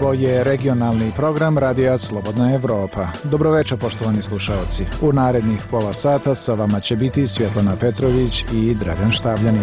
Ovo je regionalni program Radija Slobodna Evropa. Dobroveče, poštovani slušaoci. U narednih pola sata sa vama će biti Svjetlana Petrović i Dragan Štabljanin.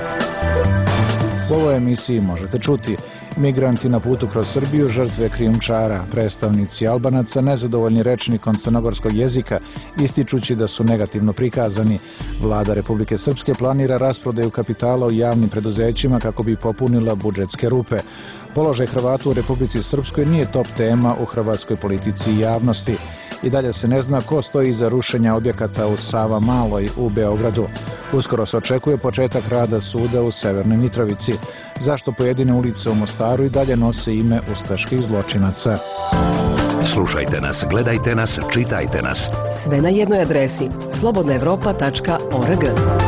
U ovoj emisiji možete čuti: migranti na putu kroz Srbiju, žrtve krijumčara, predstavnici Albanaca nezadovoljni rečnikom crnogorskog jezika, ističući da su negativno prikazani. Vlada Republike Srpske planira rasprodaju kapitala u javnim preduzećima kako bi popunila budžetske rupe. Položaj Hrvata u Republici Srpskoj nije top tema u hrvatskoj politici i javnosti. I dalje se ne zna ko stoji iza rušenja objekata u Savamaloj u Beogradu. Uskoro se očekuje početak rada suda u Severnoj Mitrovici. Zašto pojedine ulice u Mostaru i dalje nose ime ustaških zločinaca? Slušajte nas, gledajte nas, čitajte nas. Sve na jednoj adresi: slobodnaevropa.org.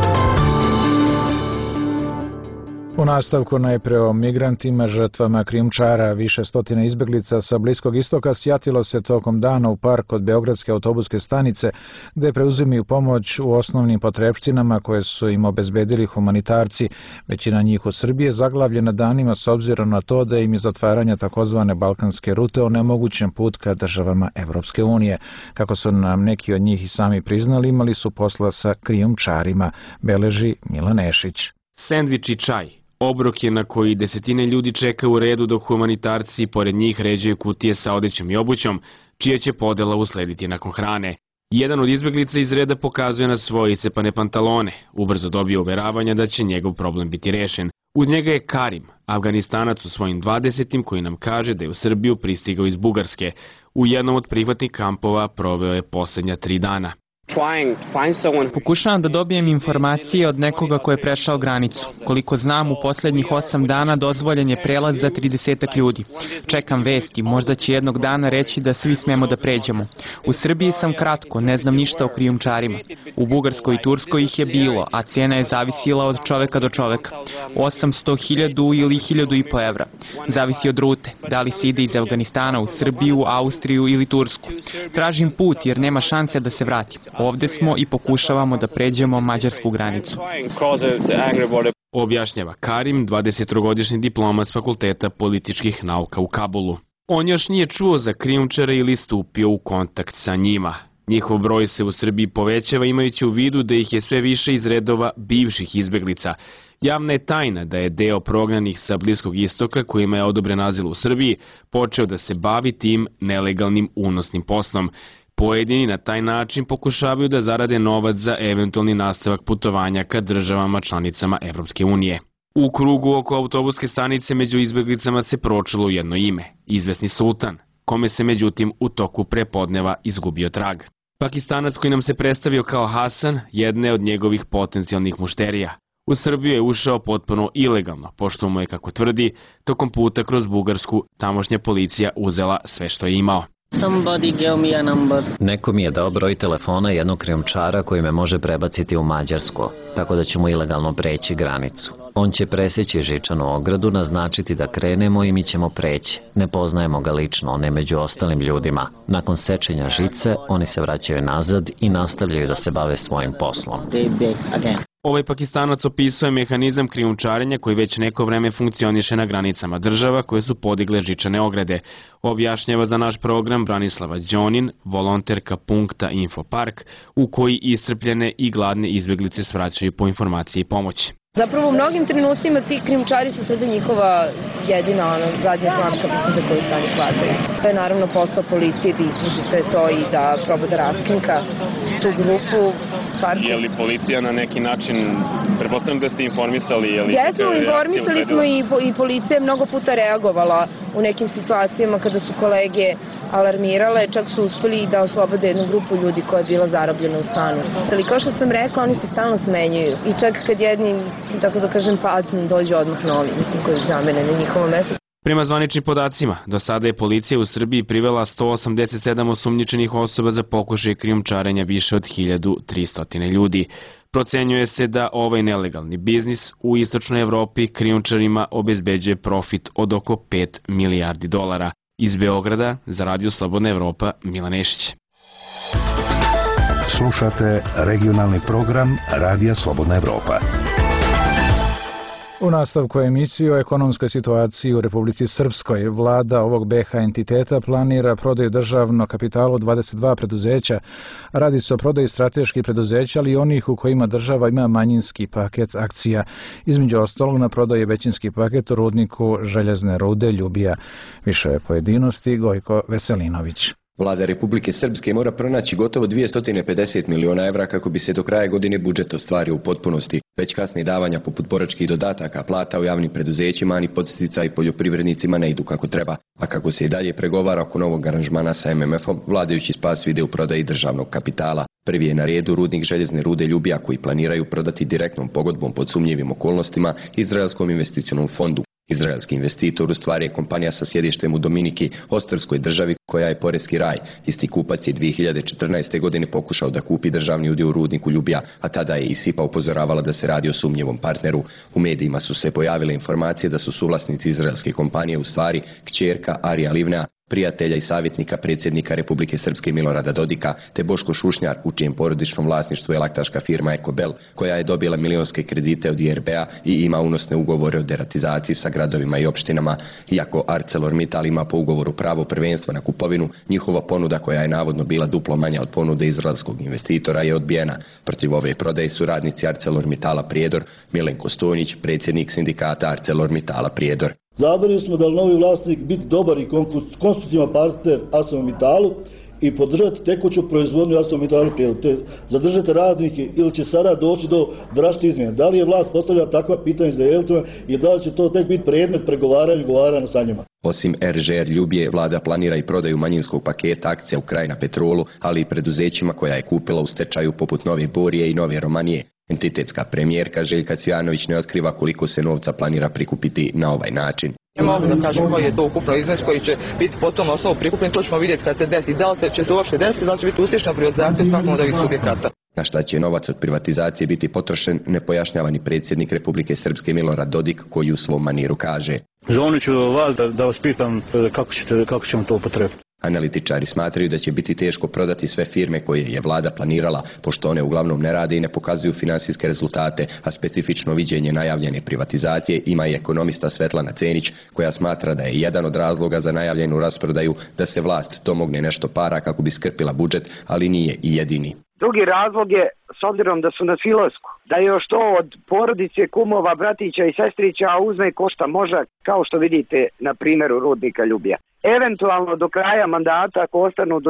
U nastavku najpre o migrantima, žrtvama krijumčara. Više stotina izbeglica sa Bliskog istoka sjatilo se tokom dana u park od Beogradske autobuske stanice, gde preuzimaju pomoć u osnovnim potrepštinama koje su im obezbedili humanitarci. Većina njih u Srbiji je zaglavljena danima s obzirom na to da im je zatvaranja takozvane balkanske rute onemogućen put ka državama Evropske unije. Kako su nam neki od njih i sami priznali, imali su posla sa krijumčarima, beleži Milan Nešić. Sendvič i čaj. Obrok je na koji desetine ljudi čeka u redu dok humanitarci pored njih ređaju kutije sa odećom i obućom, čija će podela uslediti nakon hrane. Jedan od izbeglica iz reda pokazuje na svoje iscepane pantalone. Ubrzo dobije uveravanja da će njegov problem biti rešen. Uz njega je Karim, Afganistanac u svojim 20. koji nam kaže da je u Srbiju pristigao iz Bugarske. U jednom od prihvatnih kampova proveo je posljednja 3 dana. Pokušavam da dobijem informacije od nekoga ko je prešao granicu. Koliko znam, u posljednjih 8 dana dozvoljen je prelaz za 30 ljudi. Čekam vesti, možda će jednog dana reći da svi smemo da pređemo. U Srbiji sam kratko, ne znam ništa o krijumčarima. U Bugarskoj i Turskoj ih je bilo, a cijena je zavisila od čoveka do čoveka. 800.000 ili 1.500 evra. Zavisi od rute, da li se ide iz Afganistana u Srbiju, Austriju ili Tursku. Tražim put jer nema šanse da se vratim. Ovde smo i pokušavamo da pređemo mađarsku granicu. Objašnjava Karim, 23-godišnji diplomat s Fakulteta političkih nauka u Kabulu. On još nije čuo za krijumčare ili stupio u kontakt sa njima. Njihov broj se u Srbiji povećava imajući u vidu da ih je sve više iz redova bivših izbeglica. Javna je tajna da je deo prognanih sa Bliskog istoka, kojima je odobren azil u Srbiji, počeo da se bavi tim nelegalnim unosnim poslom. Pojedini na taj način pokušavaju da zarade novac za eventualni nastavak putovanja ka državama članicama Evropske unije. U krugu oko autobuske stanice među izbeglicama se pročulo jedno ime, izvesni Sultan, kome se međutim u toku prepodneva izgubio trag. Pakistanac koji nam se predstavio kao Hasan, jedne od njegovih potencijalnih mušterija. U Srbiju je ušao potpuno ilegalno, pošto mu je, kako tvrdi, tokom puta kroz Bugarsku tamošnja policija uzela sve što je imao. Neko mi je dao broj telefona jednog krijumčara koji me može prebaciti u Mađarsku, tako da ćemo ilegalno preći granicu. On će preseći žičanu ogradu, naznačiti da krenemo i mi ćemo preći. Ne poznajemo ga lično, on je među ostalim ljudima. Nakon sečenja žice, oni se vraćaju nazad i nastavljaju da se bave svojim poslom. Ovaj Pakistanac opisuje mehanizam krijumčarenja koji već neko vreme funkcioniše na granicama država koje su podigle žičane ograde. Objašnjava za naš program Branislava Đonin, volonterka punkta Infopark, u koji iscrpljene i gladne izbeglice svraćaju po informacije i pomoći. Zapravo u mnogim trenucima ti krijumčari su sada njihova jedina zadnja slamka, mislim, za koju se oni hvataju. To je naravno posao policije da istraži sve to i da proba da raskrinka tu grupu. Je li policija na neki način, pretpostavljam da ste informisali? Jesmo, informisali smo i policija je mnogo puta reagovala u nekim situacijama kada su kolege alarmirale, čak su uspeli da oslobode jednu grupu ljudi koja je bila zarobljena u stanu. Ali kao što sam rekla, oni se stalno smenjuju i čak kad jedni, tako da kažem, padnu, dođu odmah novi, mislim, koji ih zamene na njihovo mesto. Prema zvaničnim podacima, do sada je policija u Srbiji privela 187 osumnjičenih osoba za pokušaj krijumčarenja više od 1300 ljudi. Procenjuje se da ovaj nelegalni biznis u istočnoj Evropi krijumčarima obezbeđuje profit od oko $5 milijardi. Iz Beograda za Radio Slobodna Evropa, Milan Nešić. Slušate regionalni program Radija Slobodna Evropa. U nastavku emisije o ekonomskoj situaciji u Republici Srpskoj, vlada ovog BiH entiteta planira prodaju državnog kapitala u 22 preduzeća. Radi se o prodaji strateških preduzeća, ali i onih u kojima država ima manjinski paket akcija. Između ostalog na prodaju je većinski paket u rudniku željezne rude Ljubija. Više pojedinosti Gojko Veselinović. Vlada Republike Srpske mora pronaći gotovo 250 miliona evra kako bi se do kraja godine budžet ostvario u potpunosti. Već kasnije davanja poput boračkih dodataka, plata u javnim preduzećima ni podsticaji poljoprivrednicima ne idu kako treba. A kako se i dalje pregovara oko novog aranžmana sa MMF-om, vladajući spas vide u prodaji državnog kapitala. Prvi je na redu rudnik željezne rude Ljubija koji planiraju prodati direktnom pogodbom pod sumnjivim okolnostima Izraelskom investicionom fondu. Izraelski investitor u stvari je kompanija sa sjedištem u Dominiki, ostrvskoj državi koja je poreski raj. Isti kupac je 2014. godine pokušao da kupi državni udio u rudniku Ljubija, a tada je i SIPA upozoravala da se radi o sumnjivom partneru. U medijima su se pojavile informacije da su suvlasnici izraelske kompanije u stvari kćerka Arija Livnea, prijatelja i savjetnika predsjednika Republike Srpske Milorada Dodika, te Boško Šušnjar, u čijem porodičnom vlasništvu je laktaška firma Ekobel, koja je dobila milionske kredite od IRB-a i ima unosne ugovore o deratizaciji sa gradovima i opštinama. Iako ArcelorMittal ima po ugovoru pravo prvenstva na kupovinu, njihova ponuda, koja je navodno bila duplo manja od ponude izraelskog investitora, je odbijena. Protiv ove prodaje su radnici ArcelorMittala Prijedor, Milenko Stonjić, predsjednik sindikata ArcelorMittala Prijedor. Zabrali smo da li novi vlasnik biti dobar i konstruktivan partner ArcelorMittalu i podržati tekuću proizvodnju ArcelorMittalu Prijedor, te zadržati radnike ili će sada doći do drastičnih izmjena. Da li je vlast postavlja takva pitanja Izraelcima i da li će to tek biti predmet pregovaranja sa njima? Osim RŽR Ljubije, vlada planira i prodaju manjinskog paketa akcija u Krajina Petrolu, ali i preduzećima koja je kupila u stečaju poput Nove Borije i Nove Romanije. Entitetska premijerka Željka Cvijanović ne otkriva koliko se novca planira prikupiti na ovaj način. Ne mogu da kažem koji je to ukupno iznos koji će biti po tom osnovu prikupljen, to ćemo vidjeti kad se desi. Da li će se uopšte desiti, da li će biti uspješna privatizacija svakom od ovih subjekata. Na šta će novac od privatizacije biti potrošen, ne pojašnjava ni predsjednik Republike Srpske Milorad Dodik, koji u svom maniru kaže: Zvonit ću vas da vas pitam kako ćemo to upotrebiti. Analitičari smatraju da će biti teško prodati sve firme koje je vlada planirala, pošto one uglavnom ne rade i ne pokazuju finansijske rezultate, a specifično viđenje najavljene privatizacije ima i ekonomista Svetlana Cenić, koja smatra da je jedan od razloga za najavljenu rasprodaju da se vlast domogne nešto para kako bi skrpila budžet, ali nije i jedini. Drugi razlog je, s obzirom da su na silasku, da još to od porodice, kumova, bratića i sestrića uzme košta možda, kao što vidite na primjeru rudnika Ljubija. Eventualno do kraja mandata, ako ostanu do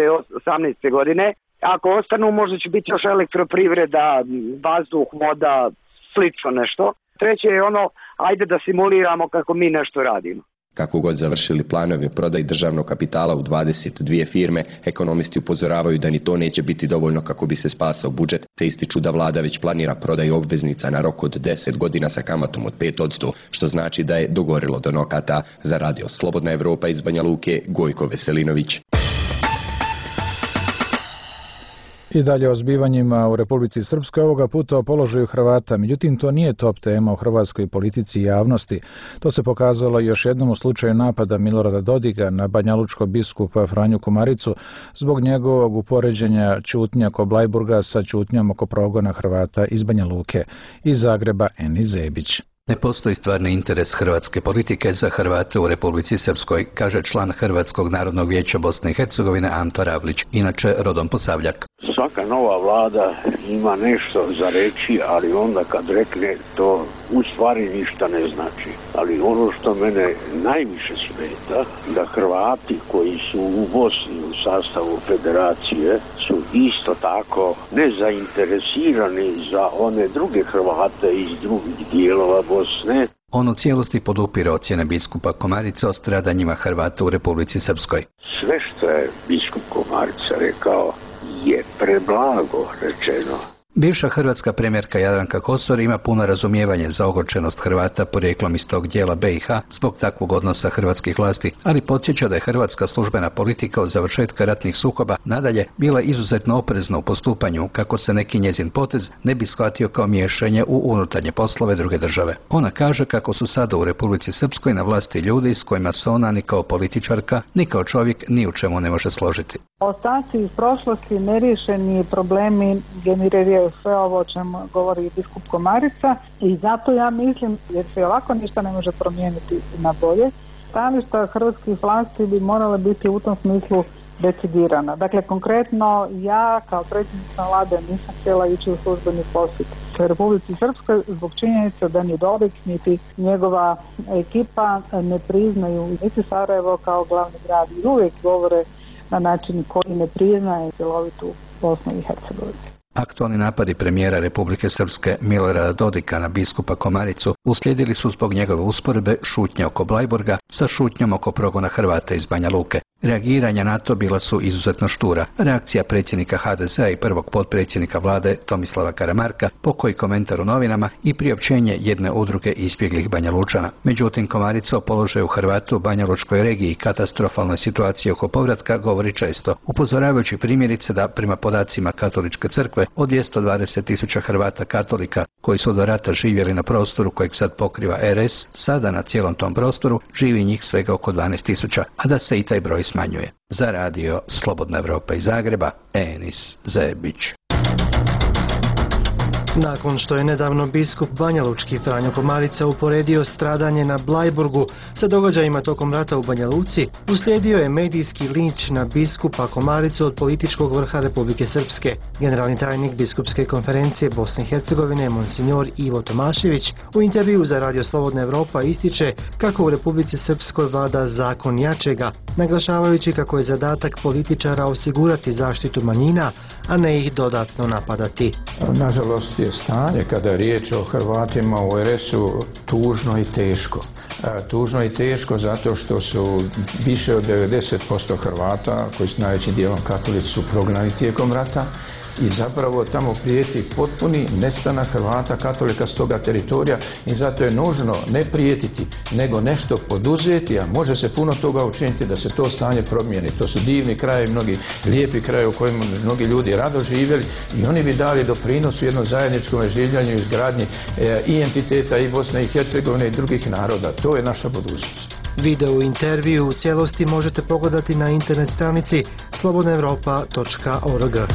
2018. godine, ako ostanu možda će biti još elektroprivreda, vazduh, voda, slično nešto. Treće je ono, ajde da simuliramo kako mi nešto radimo. Kako god završili planove prodaj državnog kapitala u 22 firme, ekonomisti upozoravaju da ni to neće biti dovoljno kako bi se spasao budžet, te ističu da vlada već planira prodaju obveznica na rok od 10 godina sa kamatom od 5%, što znači da je dogorilo do nokata. Za radio Slobodna Evropa iz Banja Luke, Gojko Veselinović. I dalje o zbivanjima u Republici Srpskoj, ovoga puta o položaju Hrvata. Međutim, to nije top tema u hrvatskoj politici i javnosti. To se pokazalo još jednom u slučaju napada Milorada Dodika na banjalučkog biskupa Franju Komaricu zbog njegovog upoređenja ćutnja oko Blajburga sa ćutnjom oko progona Hrvata iz Banja Luke. Iz Zagreba Eni Zebić. Ne postoji stvarni interes hrvatske politike za Hrvate u Republici Srpskoj, kaže član Hrvatskog narodnog vijeća Bosne i Hercegovine Anto Ravlić, inače rodom Posavljak. Svaka nova vlada ima nešto za reći, ali onda kad rekne to u stvari ništa ne znači. Ali ono što mene najviše smeta, da Hrvati koji su u Bosni u sastavu federacije su isto tako nezainteresirani za one druge Hrvate iz drugih dijelova Bosne. On u cijelosti podupire ocjene biskupa Komarice o stradanjima Hrvata u Republici Srpskoj. Sve što je biskup Komarica rekao je preblago rečeno. Bivša hrvatska premijerka Jadranka Kosor ima puno razumijevanje za ogorčenost Hrvata porijeklom iz tog dijela BiH zbog takvog odnosa hrvatskih vlasti, ali podsjeća da je hrvatska službena politika od završetka ratnih sukoba nadalje bila izuzetno oprezna u postupanju kako se neki njezin potez ne bi shvatio kao miješanje u unutarnje poslove druge države. Ona kaže kako su sada u Republici Srpskoj na vlasti ljudi s kojima se ona ni kao političarka ni kao čovjek ni u čemu ne može složiti. Ostaci iz prošlosti, neriješeni problemi generiraju je sve ovo o čemu govori biskup Komarica i zato ja mislim, jer se ovako ništa ne može promijeniti na bolje, stajališta hrvatskih vlasti bi morale biti u tom smislu decidirana. Dakle, konkretno ja kao predsjednica vlade nisam htjela ići u službeni posjet Republici Srpskoj zbog činjenice da ni Dodik niti njegova ekipa ne priznaju niti Sarajevo kao glavni grad i uvijek govore na način koji ne priznaje cjelovitu Bosnu i Hercegovinu. Aktualni napadi premijera Republike Srpske Milorada Dodika na biskupa Komaricu uslijedili su zbog njegove usporedbe šutnje oko Blajburga sa šutnjom oko progona Hrvata iz Banja Luke. Reagiranja na to bila su izuzetno štura. Reakcija predsjednika HDZ-a i prvog potpredsjednika vlade Tomislava Karamarka, pokoji komentar u novinama i priopćenje jedne udruge izbjeglih Banja Lučana. Međutim, Komarica o položaju Hrvata u Banja Lučkoj regiji i katastrofalnoj situaciji oko povratka govori često, upozoravajući primjerice da prema podacima Katoličke crkve od 220.000 Hrvata katolika koji su do rata živjeli na prostoru kojeg sad pokriva RS, sada na cijelom tom prostoru živi njih svega oko 12.000, a da se i taj broj smanjuje. Za radio Slobodna Evropa iz Zagreba, Enis Zebić. Nakon što je nedavno biskup Banjalučki Franjo Komarica uporedio stradanje na Blajburgu sa događajima tokom rata u Banja Luci, uslijedio je medijski linč na biskupa Komaricu od političkog vrha Republike Srpske. Generalni tajnik biskupske konferencije Bosne i Hercegovine, monsignor Ivo Tomašević, u intervju za radio Slobodna Evropa ističe kako u Republici Srpskoj vlada zakon jačega, naglašavajući kako je zadatak političara osigurati zaštitu manjina, a ne ih dodatno napadati. Nažalost je stanje kada je riječ o Hrvatima u RS-u tužno i teško. Tužno i teško zato što su više od 90% Hrvata, koji su najvećim dijelom katolici, su prognani tijekom rata i zapravo tamo prijeti potpuni nestanak Hrvata katolika s toga teritorija i zato je nužno ne prijetiti, nego nešto poduzeti, a može se puno toga učiniti da se to stanje promijeni. To su divni krajevi, mnogi lijepi krajevi u kojima mnogi ljudi rado živjeli i oni bi dali doprinos u jednom zajedničkom življenju i izgradnji i entiteta i Bosne i Hercegovine i drugih naroda. To je naša budućnost. Video intervju u cijelosti možete pogledati na internet stranici slobodnaevropa.org.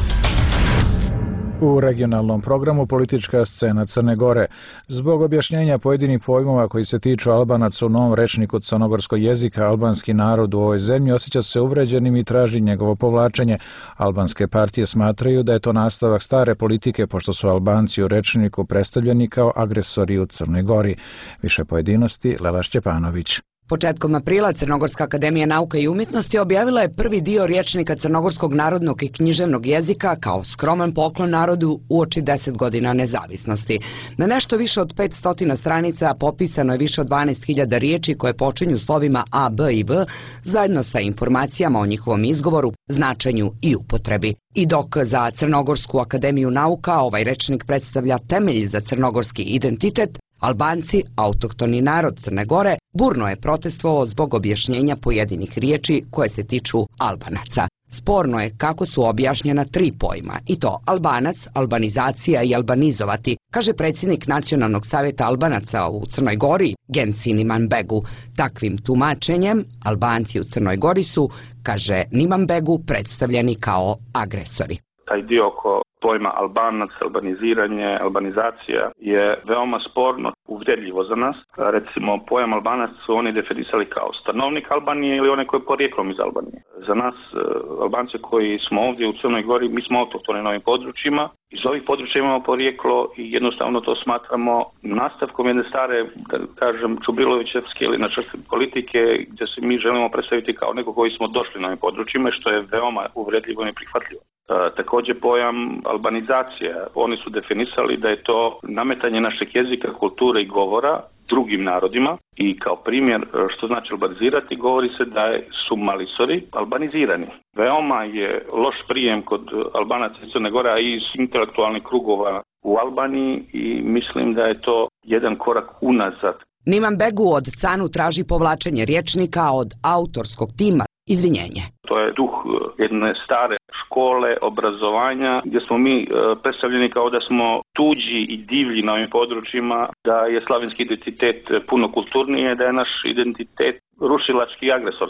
U regionalnom programu politička scena Crne Gore. Zbog objašnjenja pojedinih pojmova koji se tiču Albanaca u novom rečniku crnogorskog jezika, albanski narod u ovoj zemlji osjeća se uvređenim i traži njegovo povlačenje. Albanske partije smatraju da je to nastavak stare politike, pošto su Albanci u rečniku predstavljeni kao agresori u Crnoj Gori. Više pojedinosti Lela Šćepanović. Početkom aprila Crnogorska akademija nauka i umjetnosti objavila je prvi dio rječnika crnogorskog narodnog i književnog jezika kao skroman poklon narodu uoči 10 godina nezavisnosti. Na nešto više od 500 stranica popisano je više od 12.000 riječi koje počinju slovima A, B i V, zajedno sa informacijama o njihovom izgovoru, značenju i upotrebi. I dok za Crnogorsku akademiju nauka ovaj rečnik predstavlja temelj za crnogorski identitet, Albanci, autohtoni narod Crne Gore, burno je protestovao zbog objašnjenja pojedinih riječi koje se tiču Albanaca. Sporno je kako su objašnjena 3 pojma, i to Albanac, albanizacija i albanizovati, kaže predsjednik Nacionalnog savjeta Albanaca u Crnoj Gori, Genci Nimanbegu. Takvim tumačenjem, Albanci u Crnoj Gori su, kaže Nimanbegu, predstavljeni kao agresori. Taj dio oko pojma Albanac, albaniziranje, albanizacija je veoma sporno, uvredljivo za nas. Recimo, pojam Albanac su oni definisali kao stanovnik Albanije ili onaj koji je porijeklom iz Albanije. Za nas, Albance koji smo ovdje u Crnoj Gori, mi smo autohtoni na ovim područjima. Iz ovih područja imamo porijeklo i jednostavno to smatramo nastavkom jedne stare, da kažem, Čubrilovićevske ili načrtne politike gdje se mi želimo predstaviti kao neko koji smo došli na ovim područjima, što je veoma uvredljivo i neprihvatljivo. Također pojam albanizacija, oni su definisali da je to nametanje našeg jezika, kulture i govora drugim narodima i kao primjer što znači albanizirati govori se da su malisori albanizirani. Veoma je loš prijem kod Albanaca iz Crne Gore i iz intelektualnih krugova u Albaniji i mislim da je to jedan korak unazad. Nimanbegu od Canu traži povlačenje rječnika, od autorskog tima izvinjenje. To je duh jedne stare škole, obrazovanja, gdje smo mi predstavljeni kao da smo tuđi i divlji na ovim područjima, da je slavenski identitet puno kulturnije, da je naš identitet rušilački i agresorski.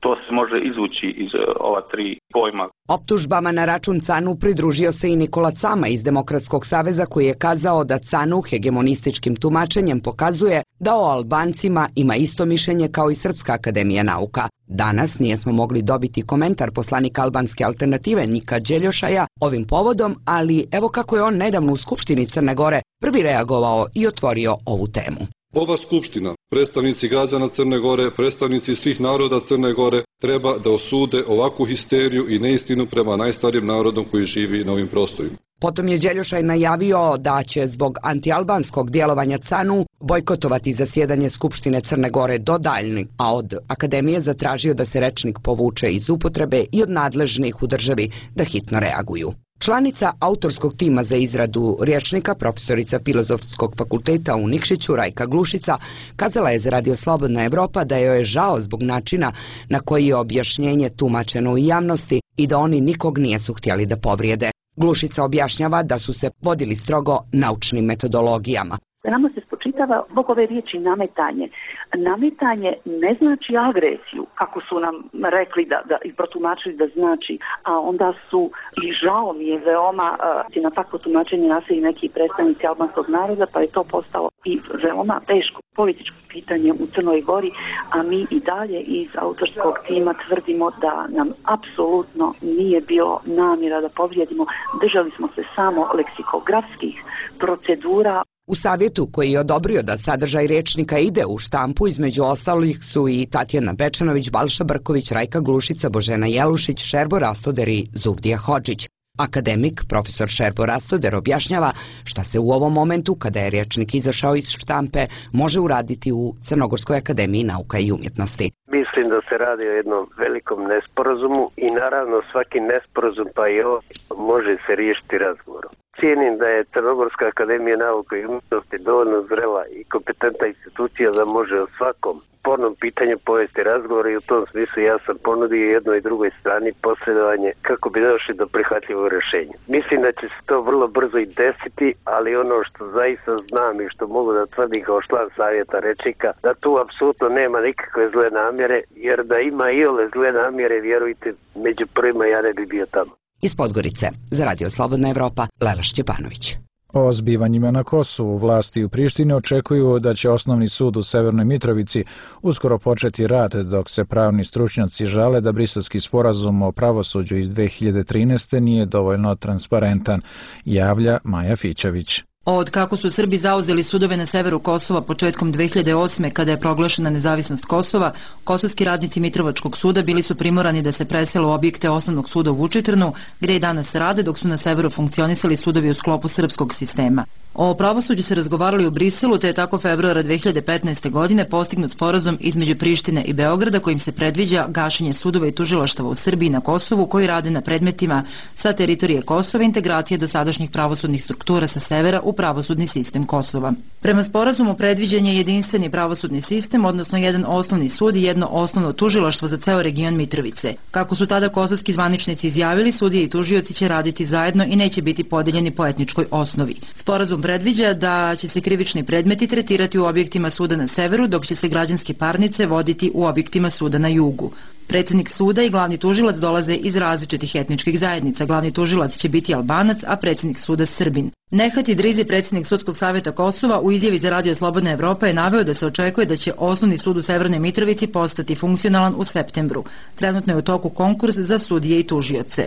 To se može izvući iz ova tri pojma. Optužbama na račun CANU pridružio se i Nikola Cama iz Demokratskog saveza koji je kazao da CANU hegemonističkim tumačenjem pokazuje da o Albancima ima isto mišljenje kao i Srpska akademija nauka. Danas nijesmo mogli dobiti komentar poslanika albanske alternative Nika Đeljošaja ovim povodom, ali evo kako je on nedavno u Skupštini Crne Gore prvi reagovao i otvorio ovu temu. Ova skupština, predstavnici građana Crne Gore, predstavnici svih naroda Crne Gore, treba da osude ovakvu histeriju i neistinu prema najstarijem narodom koji živi na ovim prostorima. Potom je Đeljošaj najavio da će zbog antialbanskog djelovanja CANU bojkotovati zasjedanje Skupštine Crne Gore do daljnjeg, a od Akademije zatražio da se rečnik povuče iz upotrebe i od nadležnih u državi da hitno reaguju. Članica autorskog tima za izradu rječnika, profesorica Filozofskog fakulteta u Nikšiću, Rajka Glušica, kazala je za Radio Slobodna Evropa da joj je žao zbog načina na koji je objašnjenje tumačeno u javnosti i da oni nikog nisu htjeli da povrijede. Glušica objašnjava da su se vodili strogo naučnim metodologijama. Nama se spočitava zbog ove riječi nametanje. Nametanje ne znači agresiju, kako su nam rekli i protumačili da znači, a onda su, i žao mi je veoma, na takvo tumačenje nase i neki predstavnici albanskog naroda, pa je to postalo i veoma teško političko pitanje u Crnoj Gori, a mi i dalje iz autorskog tima tvrdimo da nam apsolutno nije bilo namjera da povrijedimo. Držali smo se samo leksikografskih procedura. U savjetu koji je odobrio da sadržaj rječnika ide u štampu, između ostalih su i Tatjana Bečanović, Balša Brković, Rajka Glušica, Božena Jelušić, Šerbo Rastoder i Zuvdija Hodžić. Akademik, profesor Šerbo Rastoder, objašnjava šta se u ovom momentu, kada je rječnik izašao iz štampe, može uraditi u Crnogorskoj akademiji nauka i umjetnosti. Mislim da se radi o jednom velikom nesporazumu i naravno svaki nesporazum, pa i ovo, može se riješiti razgovorom. Cijenim da je Crnogorska akademija nauka i umjetnosti dovoljno zrela i kompetentna institucija da može o svakom spornom pitanju povesti razgovor i u tom smislu ja sam ponudio jednoj i drugoj strani posredovanje kako bi došli do prihvatljivog rješenja. Mislim da će se to vrlo brzo i desiti, ali ono što zaista znam i što mogu da tvrdim kao član savjeta rečnika, da tu apsolutno nema nikakve zle namjere, jer da ima i ole zle namjere, vjerujte, među prvima ja ne bi bio tamo. Iz Podgorice, za Radio Slobodna Evropa, Lela Šćepanović. O zbivanjima na Kosovu vlasti u Prištini očekuju da će Osnovni sud u Severnoj Mitrovici uskoro početi rad, dok se pravni stručnjaci žale da briselski sporazum o pravosuđu iz 2013. nije dovoljno transparentan, javlja Maja Fićević. Od kako su Srbi zauzeli sudove na severu Kosova početkom 2008. kada je proglašena nezavisnost Kosova, kosovski radnici Mitrovačkog suda bili su primorani da se presele u objekte Osnovnog suda u Vučitrnu, gdje i danas rade, dok su na severu funkcionisali sudovi u sklopu srpskog sistema. O pravosuđu se razgovarali u Briselu, te je tako februara 2015. godine postignut sporazum između Prištine i Beograda kojim se predviđa gašenje sudova i tužilaštava u Srbiji na Kosovu koji rade na predmetima sa teritorije Kosova i integracije dosadašnjih pravosudnih struktura sa severa u pravosudni sistem Kosova. Prema sporazumu predviđen je jedinstveni pravosudni sistem, odnosno jedan osnovni sud i jedno osnovno tužilaštvo za ceo region Mitrovice. Kako su tada kosovski zvaničnici izjavili, sudije i tužioci će raditi zajedno i neće biti podeljeni po etničkoj osnovi. Sporazum predviđa da će se krivični predmeti tretirati u objektima suda na severu, dok će se građanske parnice voditi u objektima suda na jugu. Predsjednik suda i glavni tužilac dolaze iz različitih etničkih zajednica. Glavni tužilac će biti Albanac, a predsjednik suda Srbin. Nehat Idrizi, predsjednik Sudskog savjeta Kosova, u izjavi za Radio Slobodna Evropa je naveo da se očekuje da će Osnovni sud u Severnoj Mitrovici postati funkcionalan u septembru. Trenutno je u toku konkurs za sudije i tužioce.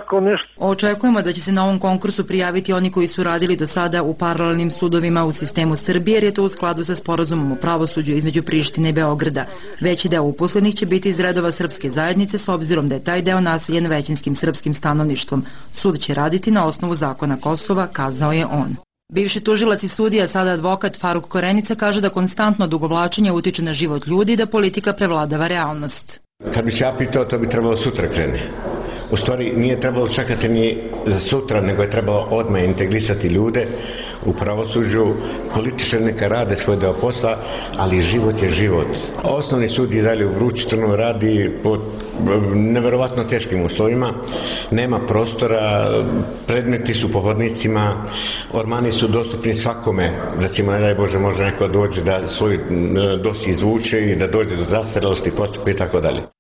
Očekujemo da će se na ovom konkursu prijaviti oni koji su radili do sada u paralelnim sudovima u sistemu Srbije, jer je to u skladu sa sporazumom o pravosuđu između Prištine i Beograda. Veći deo uposlenih će biti iz redova srpske zajednice, s obzirom da je taj deo naseljen većinskim srpskim stanovništvom. Sud će raditi na osnovu zakona Kosova, kazao je on. Bivši tužilac i sudija, sada advokat Faruk Korenica, kaže da konstantno odugovlačenje utiče na život ljudi i da politika prevladava realnost. Kad bi se ja pitao, to bi trebalo sutra krene. U stvari nije trebalo čekati ni za sutra, nego je trebalo odmah integrisati ljude u pravosuđu. Političari neka rade svoj deo posla, ali život je život. Osnovni sud je dalje u Vučitrnu, radi pod neverovatno teškim uslovima, nema prostora, predmeti su po hodnicima, ormani su dostupni svakome, recimo ne daj Bože može neko dođe da svoj dosje izvuče i da dođe do zastarelosti postupka i tako dalje.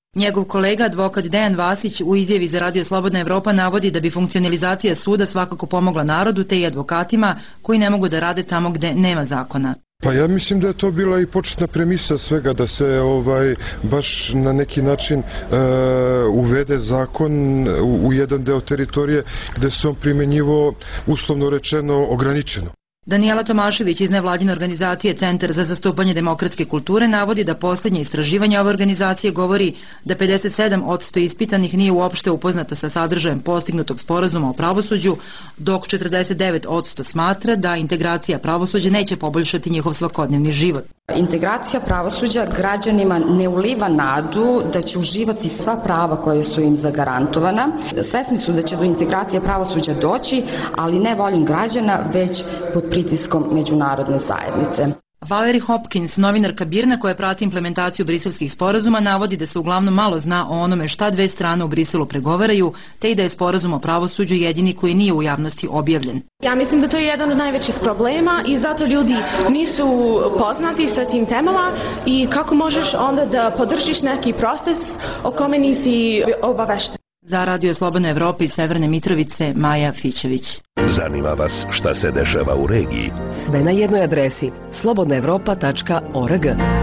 Njegov kolega, advokat Dejan Vasić, u izjavi za Radio Slobodna Evropa navodi da bi funkcionalizacija suda svakako pomogla narodu te i advokatima koji ne mogu da rade tamo gde nema zakona. Pa ja mislim da je to bila i početna premisa svega, da se baš na neki način uvede zakon u jedan deo teritorije gde se on primenjivo, uslovno rečeno, ograničeno. Danijela Tomašević iz nevladine organizacije Centar za zastupanje demokratske kulture navodi da poslednje istraživanje ove organizacije govori da 57% ispitanih nije uopšte upoznato sa sadržajem postignutog sporazuma o pravosuđu, dok 49% smatra da integracija pravosuđa neće poboljšati njihov svakodnevni život. Integracija pravosuđa građanima ne uliva nadu da će uživati sva prava koje su im zagarantovana. Svesni su da će do integracije pravosuđa doći, ali ne voljom građana, već pod pritiskom međunarodne zajednice. Valerie Hopkins, novinarka BIRN-a koja prati implementaciju briselskih sporazuma, navodi da se uglavnom malo zna o onome šta dve strane u Briselu pregovaraju, te i da je sporazum o pravosuđu jedini koji nije u javnosti objavljen. Ja mislim da to je jedan od najvećih problema i zato ljudi nisu poznati sa tim temama i kako možeš onda da podržiš neki proces o kome nisi obavešten. Za Radio Slobodna Evropa iz Severne Mitrovice, Maja Fićević. Zanima vas šta se dešava u regiji? Sve na jednoj adresi slobodnaevropa.org.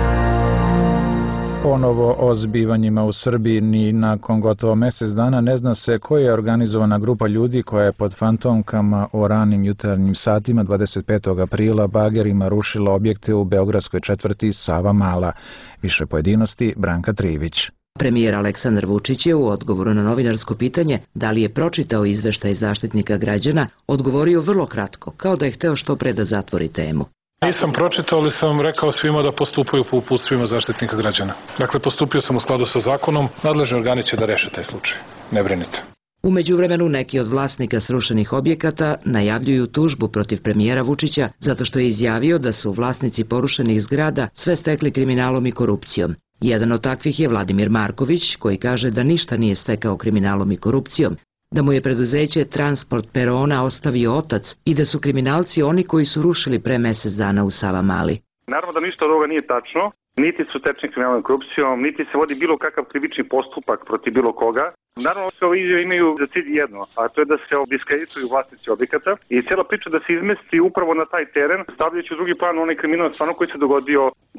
Ponovo o zbivanjima u Srbiji ni nakon gotovo mesec dana ne zna se koja je organizovana grupa ljudi koja je pod fantomkama o ranim jutarnjim satima 25. aprila bagerima rušila objekte u beogradskoj četvrti Savamala. Više pojedinosti Branka Trivić. Premijer Aleksandar Vučić je u odgovoru na novinarsko pitanje da li je pročitao izveštaj Zaštitnika građana odgovorio vrlo kratko, kao da je hteo što pre da zatvori temu. Nisam pročitao, ali sam rekao svima da postupaju po uputstvima Zaštitnika građana. Dakle, postupio sam u skladu sa zakonom, nadležni organi će da reše taj slučaj. Ne brinite. U međuvremenu neki od vlasnika srušenih objekata najavljuju tužbu protiv premijera Vučića zato što je izjavio da su vlasnici porušenih zgrada sve stekli kriminalom i korupcijom. Jedan od takvih je Vladimir Marković, koji kaže da ništa nije stekao kriminalom i korupcijom, da mu je preduzeće Transport Perona ostavio otac i da su kriminalci oni koji su rušili pre mesec dana u Savamali. Naravno da ništa od ovoga nije tačno, niti su tečni kriminalnom korupcijom, niti se vodi bilo kakav krivični postupak protiv bilo koga. Naravno, sve ove izjave imaju za cilj jedno, a to je da se diskredituju vlasnici objekata i cijela priča da se izmesti upravo na taj teren, stavljajući u drugi plan onaj kriminal stvarno koji se dogodio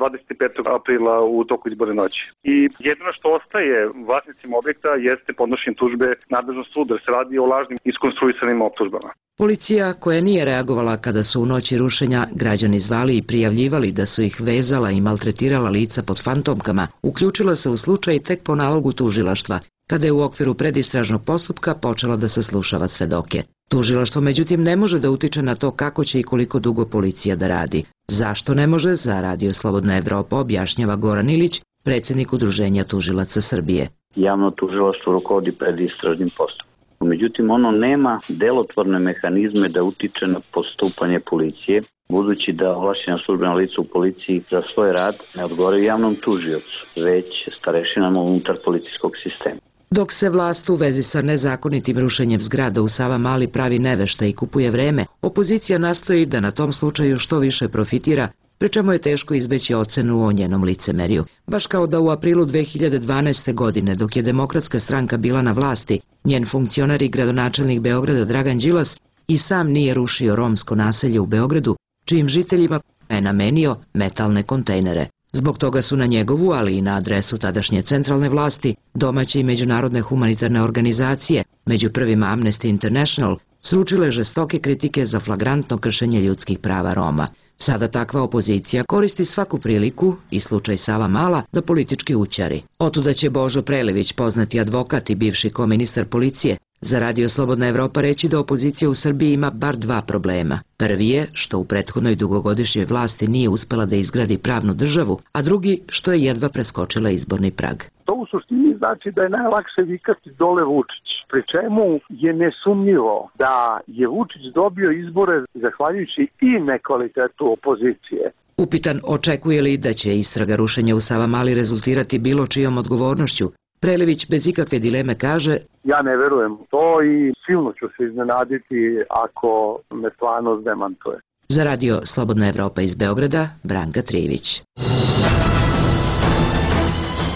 25. aprila u toku izborne noći. I jedino što ostaje vlasnicima objekta jeste podnošenje tužbe nadležnog suda, jer se radi o lažnim iskonstruisanim optužbama. Policija, koja nije reagovala kada su u noći rušenja građani zvali i prijavljivali da su ih vezala i maltretirala lica pod fantomkama, uključila se u slučaj tek po nalogu tužilaštva, kada je u okviru predistražnog postupka počela da saslušava svedoke. Tužilaštvo međutim ne može da utiče na to kako će i koliko dugo policija da radi. Zašto ne može, za Radio Slobodna Evropa objašnjava Goran Ilić, predsjednik Udruženja tužilaca Srbije. Javno tužilaštvo rukovodi predistražnim postupkom. Međutim, ono nema delotvorne mehanizme da utiče na postupanje policije, budući da ovlašćena službena lica u policiji za svoj rad ne odgovaraju javnom tužiocu, već starešinama unutar policijskog sistema. Dok se vlast u vezi sa nezakonitim rušenjem zgrada u Savamali pravi nevešta i kupuje vreme, opozicija nastoji da na tom slučaju što više profitira, pri čemu je teško izbeći ocenu o njenom licemerju. Baš kao da u aprilu 2012. godine, dok je Demokratska stranka bila na vlasti, njen funkcionar i gradonačelnik Beograda Dragan Đilas i sam nije rušio romsko naselje u Beogradu, čijim žiteljima je namenio metalne kontejnere. Zbog toga su na njegovu, ali i na adresu tadašnje centralne vlasti, domaće i međunarodne humanitarne organizacije, među prvima Amnesty International, sručile žestoke kritike za flagrantno kršenje ljudskih prava Roma. Sada takva opozicija koristi svaku priliku, i slučaj Savamala, da politički ućari. Otuda će Božo Prelević, poznati advokat i bivši koministar policije, za Radio Slobodna Evropa reći da opozicija u Srbiji ima bar dva problema. Prvi je što u prethodnoj dugogodišnjoj vlasti nije uspela da izgradi pravnu državu, a drugi što je jedva preskočila izborni prag. To u suštini znači da je najlakše vikati dole Vučić, pri čemu je nesumnjivo da je Vučić dobio izbore zahvaljujući i nekvalitetu opozicije. Upitan očekuje li da će istraga rušenja u Savamali rezultirati bilo čijom odgovornošću, Prelević bez ikakve dileme kaže: ja ne verujem u to i silno ću se iznenaditi ako me stvarno demantuje. Za Radio Slobodna Evropa iz Beograda, Branka Trivić. U Novom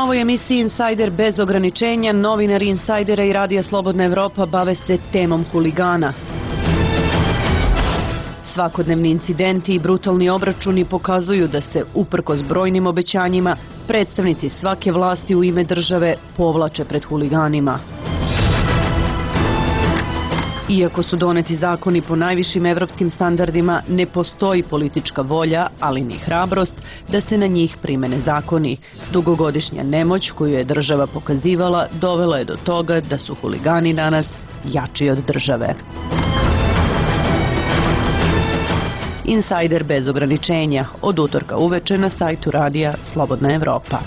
ovoj emisiji Insider bez ograničenja, novinari Insidera i Radija Slobodna Evropa bave se temom huligana. Svakodnevni incidenti i brutalni obračuni pokazuju da se, uprkos brojnim obećanjima, predstavnici svake vlasti u ime države povlače pred huliganima. Iako su doneti zakoni po najvišim evropskim standardima, ne postoji politička volja, ali ni hrabrost, da se na njih primene zakoni. Dugogodišnja nemoć koju je država pokazivala dovela je do toga da su huligani danas jači od države. Insider bez ograničenja, od utorka uveče na sajtu Radija Slobodna Evropa.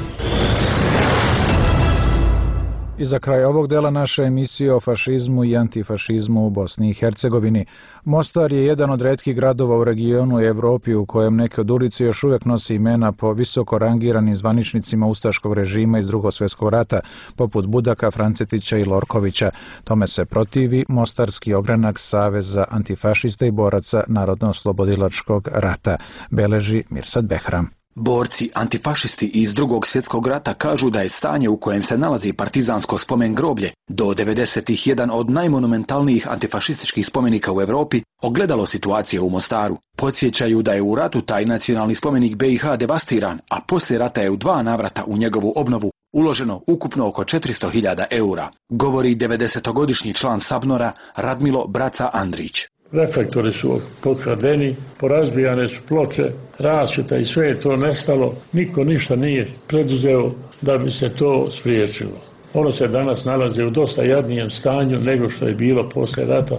I za kraj ovog dela naše emisije o fašizmu i antifašizmu u Bosni i Hercegovini. Mostar je jedan od retkih gradova u regionu i Evropi u kojem neke od ulice još uvijek nosi imena po visoko rangiranim zvaničnicima ustaškog režima iz Drugog svjetskog rata, poput Budaka, Francetića i Lorkovića. Tome se protivi Mostarski ogranak Saveza antifašista i boraca Narodno-oslobodilačkog rata, beleži Mirsad Behram. Borci antifašisti iz Drugog svjetskog rata kažu da je stanje u kojem se nalazi partizansko spomen groblje do 90-ih jedan od najmonumentalnijih antifašističkih spomenika u Europi ogledalo situacije u Mostaru. Podsjećaju da je u ratu taj nacionalni spomenik BiH devastiran, a poslije rata je u 2 navrata u njegovu obnovu uloženo ukupno oko 400.000 eura, govori 90-godišnji član Sabnora Radmilo Braca Andrić. Reflektori su pokradeni, porazbijane su ploče, rasvjeta i sve je to nestalo. Niko ništa nije preduzeo da bi se to spriječilo. Ono se danas nalazi u dosta jadnijem stanju nego što je bilo poslije rata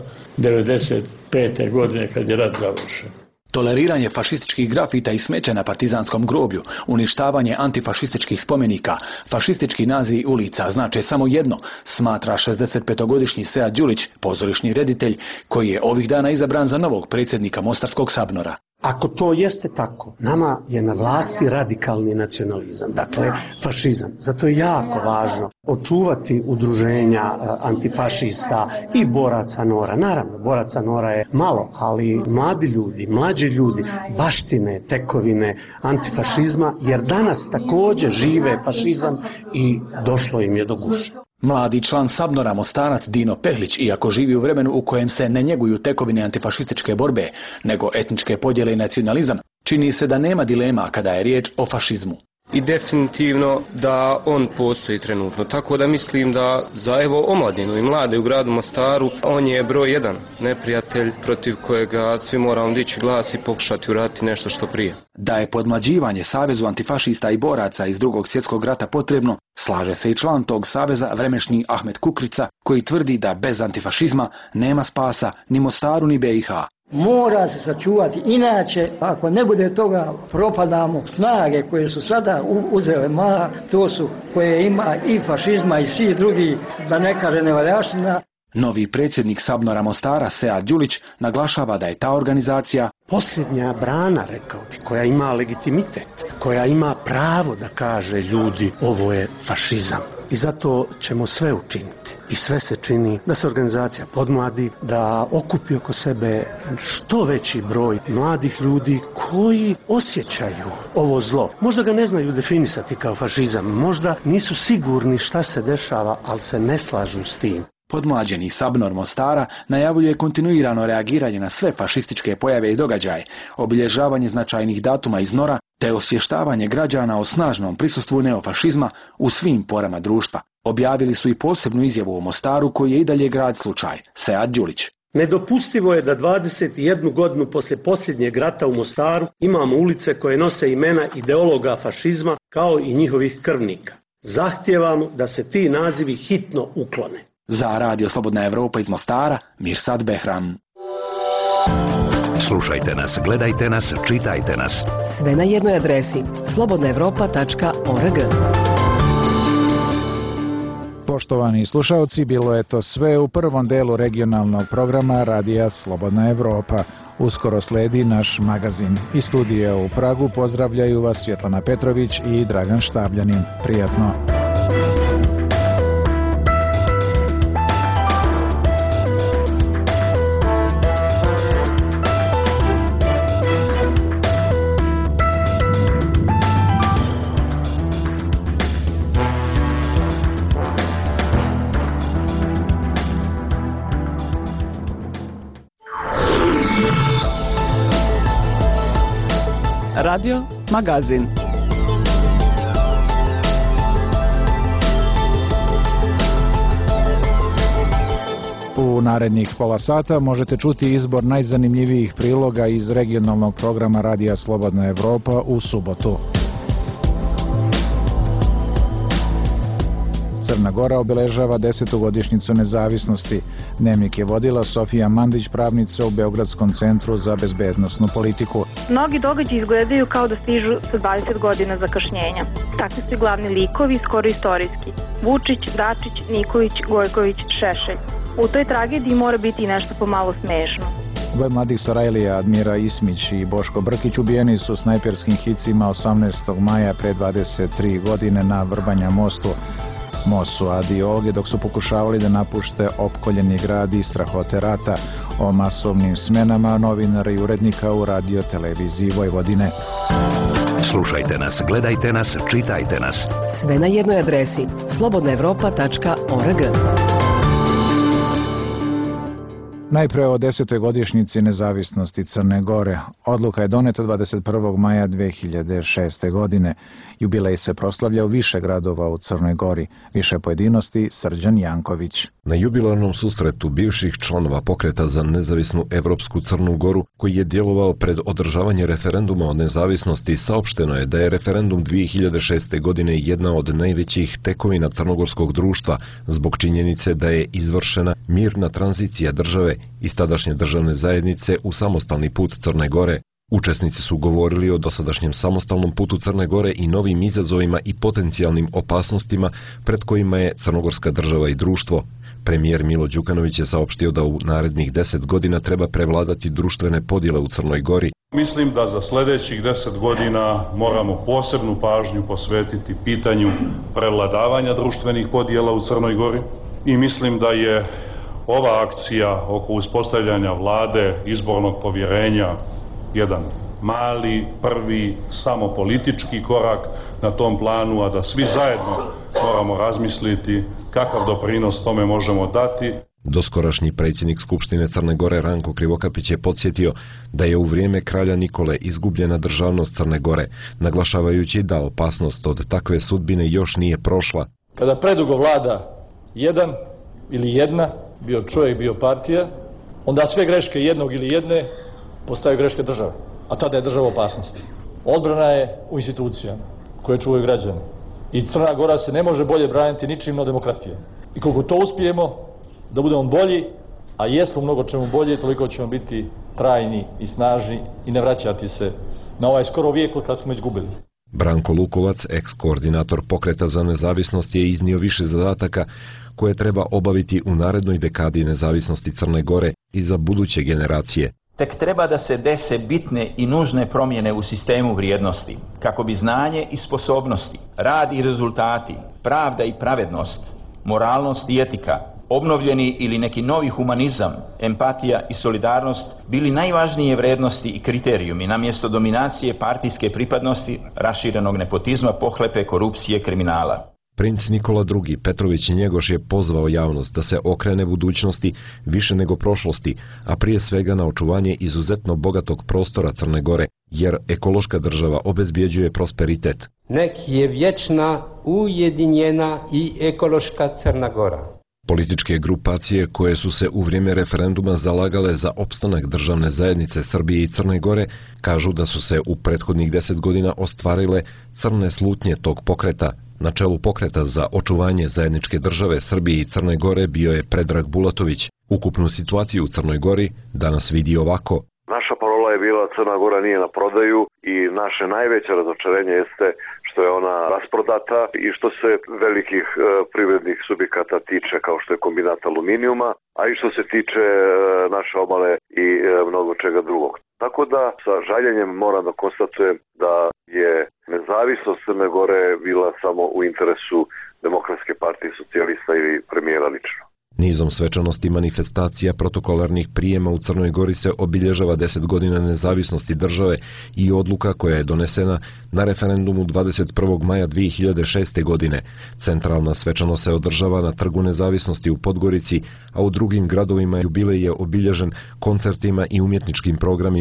1995. godine kad je rat završen. Toleriranje fašističkih grafita i smeća na partizanskom groblju, uništavanje antifašističkih spomenika, fašistički nazivi ulica znače samo jedno, smatra 65-godišnji Sead Đulić, pozorišni reditelj, koji je ovih dana izabran za novog predsjednika Mostarskog Sabnora. Ako to jeste tako, nama je na vlasti radikalni nacionalizam, dakle fašizam. Zato je jako važno očuvati udruženja antifašista i boraca Nora. Naravno, boraca Nora je malo, ali mlađi ljudi baštine tekovine antifašizma, jer danas također žive fašizam i došlo im je do guše. Mladi član Sabnora Mostarac Dino Pehlić, iako živi u vremenu u kojem se ne njeguju tekovine antifašističke borbe, nego etničke podjele i nacionalizam, čini se da nema dilema kada je riječ o fašizmu. I definitivno da on postoji trenutno. Tako da mislim da za omladinu i mlade u gradu Mostaru on je broj 1 neprijatelj protiv kojega svi moramo dići glas i pokušati uraditi nešto što prije. Da je podmlađivanje Savezu antifašista i boraca iz Drugog svjetskog rata potrebno, slaže se i član tog saveza vremešni Ahmet Kukrica, koji tvrdi da bez antifašizma nema spasa ni Mostaru ni BiH. Mora se sačuvati, inače ako ne bude toga propadamo. Snage koje su sada uzele maha, to su koje ima i fašizma i svi drugi, da ne kaže nevaljaština. Novi predsjednik Sabnora Mostara Sead Đulić naglašava da je ta organizacija posljednja brana, rekao bi, koja ima legitimitet, koja ima pravo da kaže ljudi ovo je fašizam. I zato ćemo sve učiniti. I sve se čini da se organizacija podmladi, da okupi oko sebe što veći broj mladih ljudi koji osjećaju ovo zlo. Možda ga ne znaju definisati kao fašizam, možda nisu sigurni šta se dešava, ali se ne slažu s tim. Podmlađeni Sabnor Mostara najavljuje kontinuirano reagiranje na sve fašističke pojave i događaje, obilježavanje značajnih datuma iz Nora, te osvještavanje građana o snažnom prisustvu neofašizma u svim porama društva. Objavili su i posebnu izjavu o Mostaru koji je i dalje grad slučaj, Sead Đulić. Nedopustivo je da 21 godinu poslije posljednjeg rata u Mostaru imamo ulice koje nose imena ideologa fašizma kao i njihovih krvnika. Zahtijevamo da se ti nazivi hitno uklone. Za Radio Slobodna Evropa iz Mostara, Mirsad Behram. Slušajte nas, gledajte nas, čitajte nas. Sve na jednoj adresi slobodnaevropa.org. Poštovani slušalci, bilo je to sve u prvom delu regionalnog programa Radija Slobodna Evropa. Uskoro sledi naš magazin. Iz studija u Pragu pozdravljaju vas Svjetlana Petrović i Dragan Štabljanin. Prijatno. Radio Magazin. U narednih pola sata možete čuti izbor najzanimljivijih priloga iz regionalnog programa Radija Slobodna Evropa u subotu. Crna Gora obeležava 10. godišnjicu nezavisnosti. Dnevnik je vodila Sofija Mandić, pravnica u Beogradskom centru za bezbednosnu politiku. Mnogi događaji izgledaju kao da stižu sa 20 godina zakašnjenja. Takvi su i glavni likovi, skoro istorijski. Vučić, Dačić, Nikolić, Gojković, Šešelj. U toj tragediji mora biti i nešto pomalo smešno. Dvoje mladih Sarajlija, Admira Ismić i Boško Brkić, ubijeni su snajperskim hicima 18. maja pre 23 godine na Vrbanja mostu. Most su adioge dok su pokušavali da napušte opkoljeni grad i strahote rata. O masovnim smenama novinara i urednika u radio televiziji Vojvodine. Slušajte nas, gledajte nas, čitajte nas. Sve na jednoj adresi slobodnaevropa.org. Najpre o 10. godišnjici nezavisnosti Crne Gore. Odluka je doneta 21. maja 2006. godine. Jubilej se proslavlja u više gradova u Crnoj Gori. Više pojedinosti Srđan Janković. Na jubilarnom susretu bivših članova pokreta za nezavisnu Evropsku Crnu Goru, koji je djelovao pred održavanje referenduma o nezavisnosti, saopšteno je da je referendum 2006. godine jedna od najvećih tekovina crnogorskog društva zbog činjenice da je izvršena mirna tranzicija države iz tadašnje državne zajednice u samostalni put Crne Gore. Učesnici su govorili o dosadašnjem samostalnom putu Crne Gore i novim izazovima i potencijalnim opasnostima pred kojima je crnogorska država i društvo. Premijer Milo Đukanović je saopštio da u narednih 10 godina treba prevladati društvene podjele u Crnoj Gori. Mislim da za sljedećih 10 godina moramo posebnu pažnju posvetiti pitanju prevladavanja društvenih podjela u Crnoj Gori i mislim da je ova akcija oko uspostavljanja vlade, izbornog povjerenja, jedan mali, prvi, samo politički korak na tom planu, a da svi zajedno moramo razmisliti kakav doprinos tome možemo dati. Doskorašnji predsjednik Skupštine Crne Gore Ranko Krivokapić je podsjetio da je u vrijeme kralja Nikole izgubljena državnost Crne Gore, naglašavajući da opasnost od takve sudbine još nije prošla. Kada predugo vlada jedan ili jedna, bio čovjek, bio partija, onda sve greške jednog ili jedne postaju greške države, a tada je država opasnosti. Odbrana je u institucijama koje čuvaju građani. I Crna Gora se ne može bolje braniti ničim no demokratijom. I koliko to uspijemo, da budemo bolji, a jesmo mnogo čemu bolji, toliko ćemo biti trajni i snažni i ne vraćati se na ovaj skoro vijek od kad smo izgubili. Branko Lukovac, eks-koordinator pokreta za nezavisnost, je iznio više zadataka koje treba obaviti u narednoj dekadi nezavisnosti Crne Gore i za buduće generacije. Tek treba da se dese bitne i nužne promjene u sistemu vrijednosti, kako bi znanje i sposobnosti, rad i rezultati, pravda i pravednost, moralnost i etika, obnovljeni ili neki novi humanizam, empatija i solidarnost bili najvažnije vrijednosti i kriterijumi namjesto dominacije partijske pripadnosti, raširenog nepotizma, pohlepe, korupcije, kriminala. Princ Nikola II. Petrović Njegoš je pozvao javnost da se okrene budućnosti više nego prošlosti, a prije svega na očuvanje izuzetno bogatog prostora Crne Gore, jer ekološka država obezbjeđuje prosperitet. Nek je vječna, ujedinjena i ekološka Crna Gora. Političke grupacije koje su se u vrijeme referenduma zalagale za opstanak državne zajednice Srbije i Crne Gore kažu da su se u prethodnih 10 godina ostvarile crne slutnje tog pokreta. Na čelu pokreta za očuvanje zajedničke države Srbije i Crne Gore bio je Predrag Bulatović. Ukupnu situaciju u Crnoj Gori danas vidi ovako. Naša parola je bila Crna Gora nije na prodaju i naše najveće razočarenje jeste što je ona rasprodata i što se velikih privrednih subjekata tiče kao što je kombinat aluminijuma, a i što se tiče naše obale i mnogo čega drugog. Tako da sa žaljenjem moram da konstatujem da je nezavisnost Crne Gore bila samo u interesu Demokratske partije socijalista ili premijera lično. Nizom svečanosti manifestacija protokolarnih prijema u Crnoj Gori se obilježava 10 godina nezavisnosti države i odluka koja je donesena na referendumu 21. maja 2006. godine. Centralna svečanost se održava na Trgu nezavisnosti u Podgorici, a u drugim gradovima jubilej je obilježen koncertima i umjetničkim programima.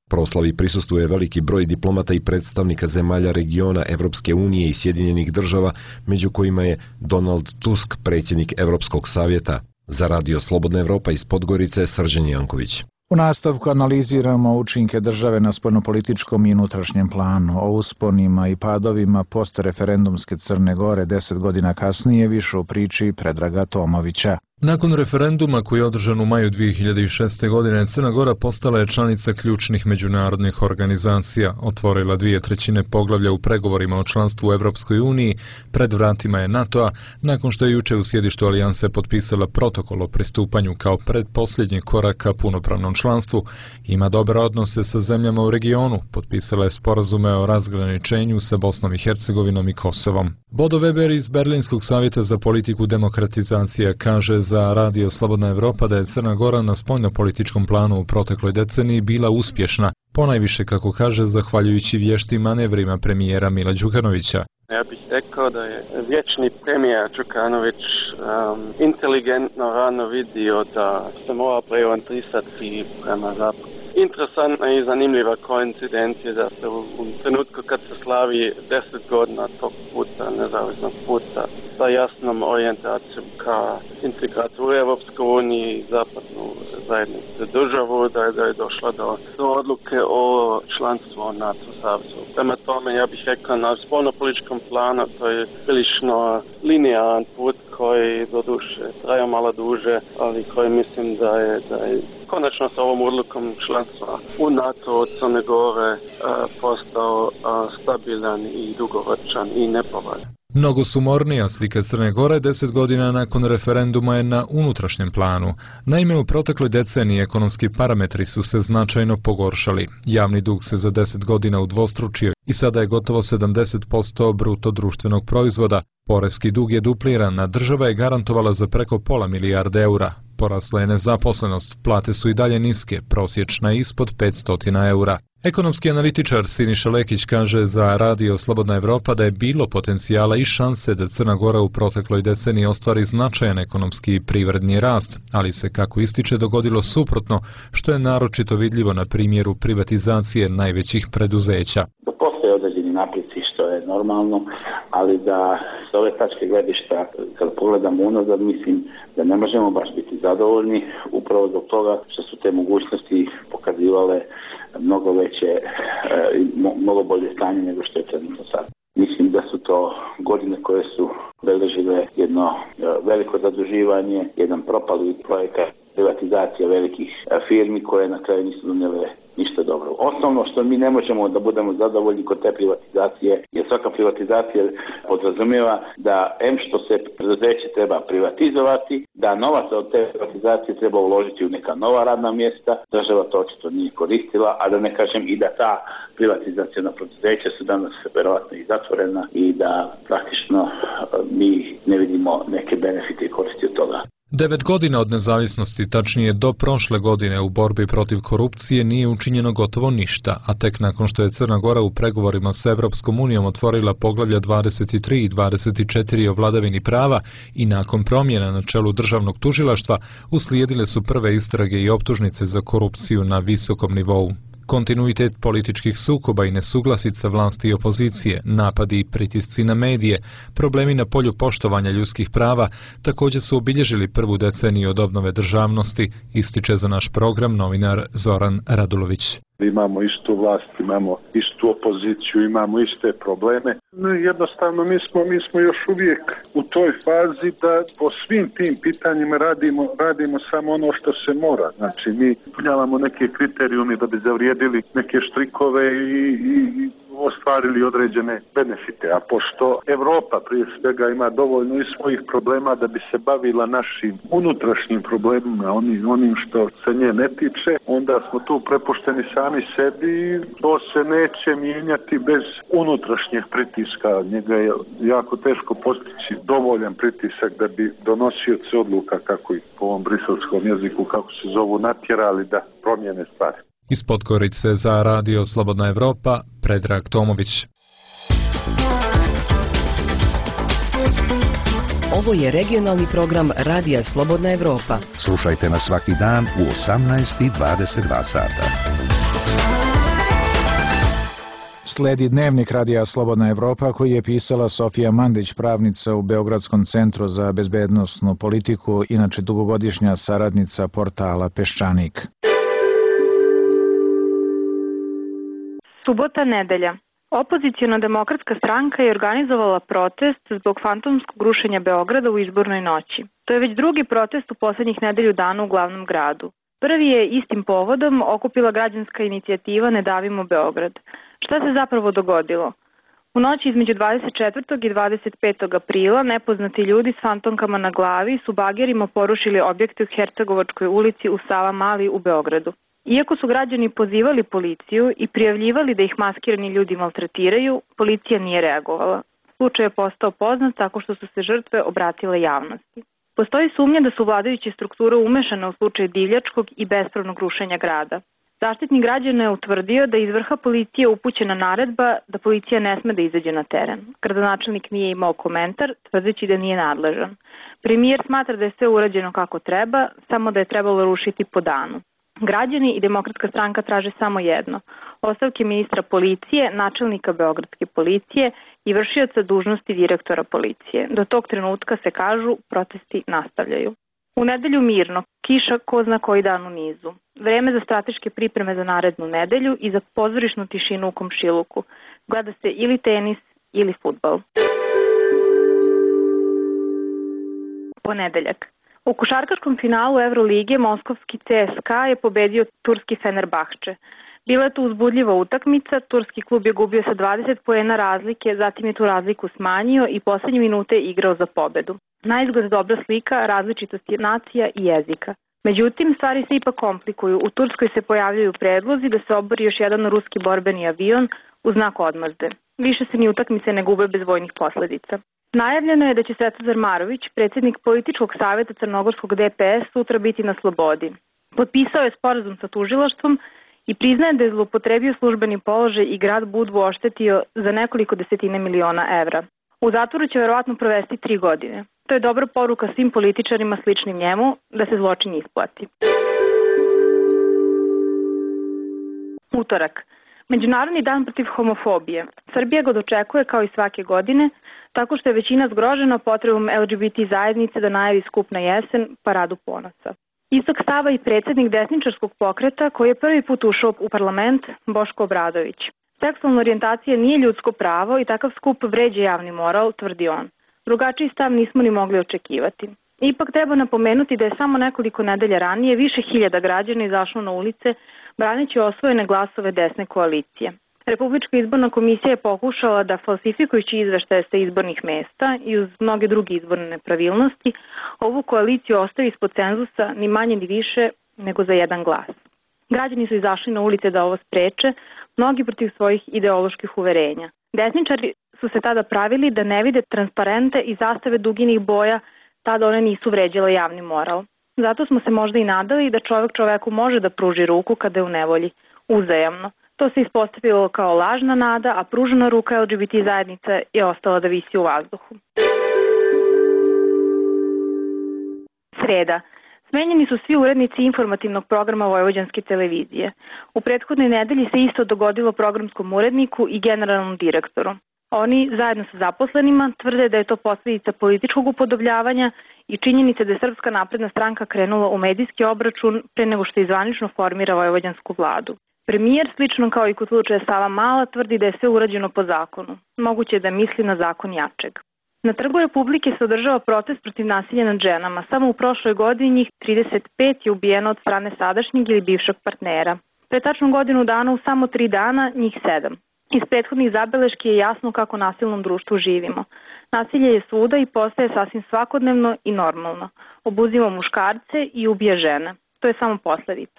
Proslavi prisustuje veliki broj diplomata i predstavnika zemalja regiona Evropske unije i Sjedinjenih država, među kojima je Donald Tusk, predsjednik Evropskog savjeta. Za Radio Slobodna Evropa iz Podgorice, Srđan Janković. U nastavku analiziramo učinke države na spoljnopolitičkom i unutrašnjem planu, o usponima i padovima postreferendumske Crne Gore 10 godina kasnije, više u priči Predraga Tomovića. Nakon referenduma koji je održan u maju 2006. godine, Crna Gora postala je članica ključnih međunarodnih organizacija, otvorila 2/3 poglavlja u pregovorima o članstvu u Evropskoj uniji, pred vratima je NATO-a, nakon što je juče u sjedištu alijanse potpisala protokol o pristupanju kao predposljednji korak ka punopravnom članstvu, ima dobre odnose sa zemljama u regionu, potpisala je sporazume o razgraničenju sa Bosnom i Hercegovinom i Kosovom. Bodo Weber iz Berlinskog savjeta za politiku demokratizacije kaže za Radio Slobodna Evropa da je Crna Gora na spoljnopolitičkom planu u protekloj deceniji bila uspješna, ponajviše, kako kaže, zahvaljujući vještim manevrima premijera Mila Đukanovića. Ja bih rekao da je vječni premijer Đukanović inteligentno rano vidio da se mora preorientirati prema zapadu. Interesantna i zanimljiva koincidencija da se u trenutku kad se slavi 10 godina tog puta, nezavisnog puta, sa jasnom orijentacijom ka integraciju u Evropsku uniju i zapadnu zajednicu državu, da je došla do odluke o članstvu u NATO savezu. Prema tome, ja bih rekao, na spoljnopolitičkom planu to je prilično linearan put koji doduše traje malo duže, ali koji mislim da je konačno sa ovom odlukom članstva u NATO od Crne Gore postao stabilan i dugoročan i nepovoljan. Mnogo sumornija slika Crne Gore 10 godina nakon referenduma je na unutrašnjem planu. Naime, u protekloj deceniji ekonomski parametri su se značajno pogoršali. Javni dug se za 10 godina udvostručio i sada je gotovo 70% bruto društvenog proizvoda. Poreski dug je dupliran, a država je garantovala za preko pola milijarde eura. Porasla je nezaposlenost, plate su i dalje niske, prosječna ispod 500 eura. Ekonomski analitičar Siniša Lekić kaže za Radio Slobodna Evropa da je bilo potencijala i šanse da Crna Gora u protekloj deceniji ostvari značajan ekonomski i privredni rast, ali se, kako ističe, dogodilo suprotno, što je naročito vidljivo na primjeru privatizacije najvećih preduzeća. Postoje određeni napreci, što je normalno, ali da s ove tačke gledišta, kad pogledamo unazad, mislim da ne možemo baš biti zadovoljni, upravo zbog toga što su te mogućnosti pokazivale mnogo veće, mnogo bolje stanje nego što je trenutno sad. Mislim da su to godine koje su beležile jedno veliko zaduživanje, jedan propali projekat privatizacija velikih firmi koje na kraju nisu donijele ništa dobro. Osnovno što mi ne možemo da budemo zadovoljni kod te privatizacije, jer svaka privatizacija podrazumijeva da što se preduzeće treba privatizovati, da novac od te privatizacije treba uložiti u neka nova radna mjesta, država to očito nije koristila, a da ne kažem i da ta privatizacijona preduzeća su danas verovatno i zatvorena i da praktično mi ne vidimo neke benefite i koristi od toga. 9 godina od nezavisnosti, tačnije do prošle godine, u borbi protiv korupcije nije učinjeno gotovo ništa, a tek nakon što je Crna Gora u pregovorima sa Evropskom unijom otvorila poglavlja 23 i 24 o vladavini prava i nakon promjena na čelu državnog tužilaštva uslijedile su prve istrage i optužnice za korupciju na visokom nivou. Kontinuitet političkih sukoba i nesuglasica vlasti i opozicije, napadi i pritisci na medije, problemi na polju poštovanja ljudskih prava također su obilježili prvu deceniju od obnove državnosti, ističe za naš program novinar Zoran Radulović. Imamo istu vlast, imamo istu opoziciju, imamo iste probleme. Jednostavno mi smo još uvijek u toj fazi da po svim tim pitanjima radimo samo ono što se mora. Znači mi ispunjavamo neke kriterijume da bi zavrijedili neke štrikove i ostvarili određene benefite. A pošto Evropa prije svega ima dovoljno i svojih problema da bi se bavila našim unutrašnjim problemima, onim što se nje ne tiče, onda smo tu prepušteni sami sebi i to se neće mijenjati bez unutrašnjeg pritiska. Njega je jako teško postići dovoljan pritisak da bi donosioci odluka, kako ih po ovom briselskom jeziku, kako se zovu, natjerali da promijene stvari. Iz Podgorice za Radio Slobodna Evropa, Predrag Tomović. Ovo je regionalni program Radija Slobodna Evropa. Slušajte nas svaki dan u 18:22 sata. Sledi dnevnik Radija Slobodna Evropa koji je pisala Sofija Mandić, pravnica u Beogradskom centru za bezbednosnu politiku, inače dugogodišnja saradnica portala Peščanik. Subota, nedelja. Opozicijona demokratska stranka je organizovala protest zbog fantomskog rušenja Beograda u izbornoj noći. To je već drugi protest u poslednjih nedelju dana u glavnom gradu. Prvi je istim povodom okupila građanska inicijativa Ne davimo Beograd. Šta se zapravo dogodilo? U noći između 24. i 25. aprila nepoznati ljudi s fantomkama na glavi su bagerima porušili objekte u Hercegovačkoj ulici u Savamali u Beogradu. Iako su građani pozivali policiju i prijavljivali da ih maskirani ljudi maltretiraju, policija nije reagovala. Slučaj je postao poznat tako što su se žrtve obratile javnosti. Postoji sumnja da su vladajuće strukture umešane u slučaj divljačkog i bespravnog rušenja grada. Zaštitnik građana je utvrdio da iz vrha policije upućena naredba da policija ne sme da izađe na teren. Gradonačelnik nije imao komentar, tvrdeći da nije nadležan. Premijer smatra da je sve urađeno kako treba, samo da je trebalo rušiti po danu. Građani i Demokratska stranka traže samo jedno: ostavke ministra policije, načelnika Beogradske policije i vršioca dužnosti direktora policije. Do tog trenutka, se kažu, protesti nastavljaju. U nedelju mirno, kiša ko zna koji dan u nizu. Vreme za strateške pripreme za narednu nedelju i za pozorišnu tišinu u komšiluku. Gleda se ili tenis ili fudbal. Ponedeljak. U košarkaškom finalu Evrolige moskovski CSKA je pobedio turski Fenerbahče. Bila je to uzbudljiva utakmica, turski klub je gubio sa 20 poena razlike, zatim je tu razliku smanjio i poslednje minute igrao za pobedu. Naizgled dobra slika različitosti nacija i jezika. Međutim, stvari se ipak komplikuju. U Turskoj se pojavljaju predlozi da se obori još jedan ruski borbeni avion u znak odmazde. Više se ni utakmice ne gube bez vojnih posledica. Najavljeno je da će Svetozar Marović, predsjednik političkog savjeta crnogorskog DPS, sutra biti na slobodi. Potpisao je sporazum sa tužilaštvom i priznaje da je zloupotrebio službeni položaj i grad Budvu oštetio za nekoliko desetina miliona evra. U zatvoru će verovatno provesti 3 godine. To je dobra poruka svim političarima sličnim njemu da se zločin isplati. Utorak. Međunarodni dan protiv homofobije. Srbija ga dočekuje kao i svake godine, tako što je većina zgrožena potrebom LGBT zajednice da najavi skup na jesen, paradu ponosa. Istog stava i predsjednik desničarskog pokreta koji je prvi put ušao u parlament, Boško Obradović. Seksualna orijentacija nije ljudsko pravo i takav skup vređa javni moral, tvrdi on. Drugačiji stav nismo ni mogli očekivati. Ipak treba napomenuti da je samo nekoliko nedelja ranije više hiljada građana izašlo na ulice braneći osvojene glasove desne koalicije. Republička izborna komisija je pokušala da falsifikujući izveštaje sa izbornih mesta i uz mnoge druge izborne nepravilnosti ovu koaliciju ostavi ispod cenzusa ni manje ni više nego za jedan glas. Građani su izašli na ulice da ovo spreče, mnogi protiv svojih ideoloških uverenja. Desničari su se tada pravili da ne vide transparente i zastave duginih boja, tada one nisu vređale javni moral. Zato smo se možda i nadali da čovek čoveku može da pruži ruku kada je u nevolji, uzajamno. To se ispostavilo kao lažna nada, a pružena ruka LGBT zajednice je ostala da visi u vazduhu. Sreda. Smenjeni su svi urednici informativnog programa Vojvođanske televizije. U prethodnoj nedelji se isto dogodilo programskom uredniku i generalnom direktoru. Oni, zajedno sa zaposlenima, tvrde da je to posljedica političkog upodobljavanja i činjenice da je Srpska napredna stranka krenula u medijski obračun pre nego što izvanično formira vojvođansku vladu. Premijer, slično kao i kod slučaja Savamala, tvrdi da je sve urađeno po zakonu. Moguće da misli na zakon jačeg. Na Trgu Republike se održava protest protiv nasilja nad ženama. Samo u prošloj godini njih 35 je ubijeno od strane sadašnjeg ili bivšeg partnera. Pre tačno godinu dana, u samo 3 dana, njih 7. Iz prethodnih zabeleški je jasno kako nasilnom društvu živimo. Nasilje je svuda i postaje sasvim svakodnevno i normalno. Obuzima muškarce i ubija žene. To je samo posledica.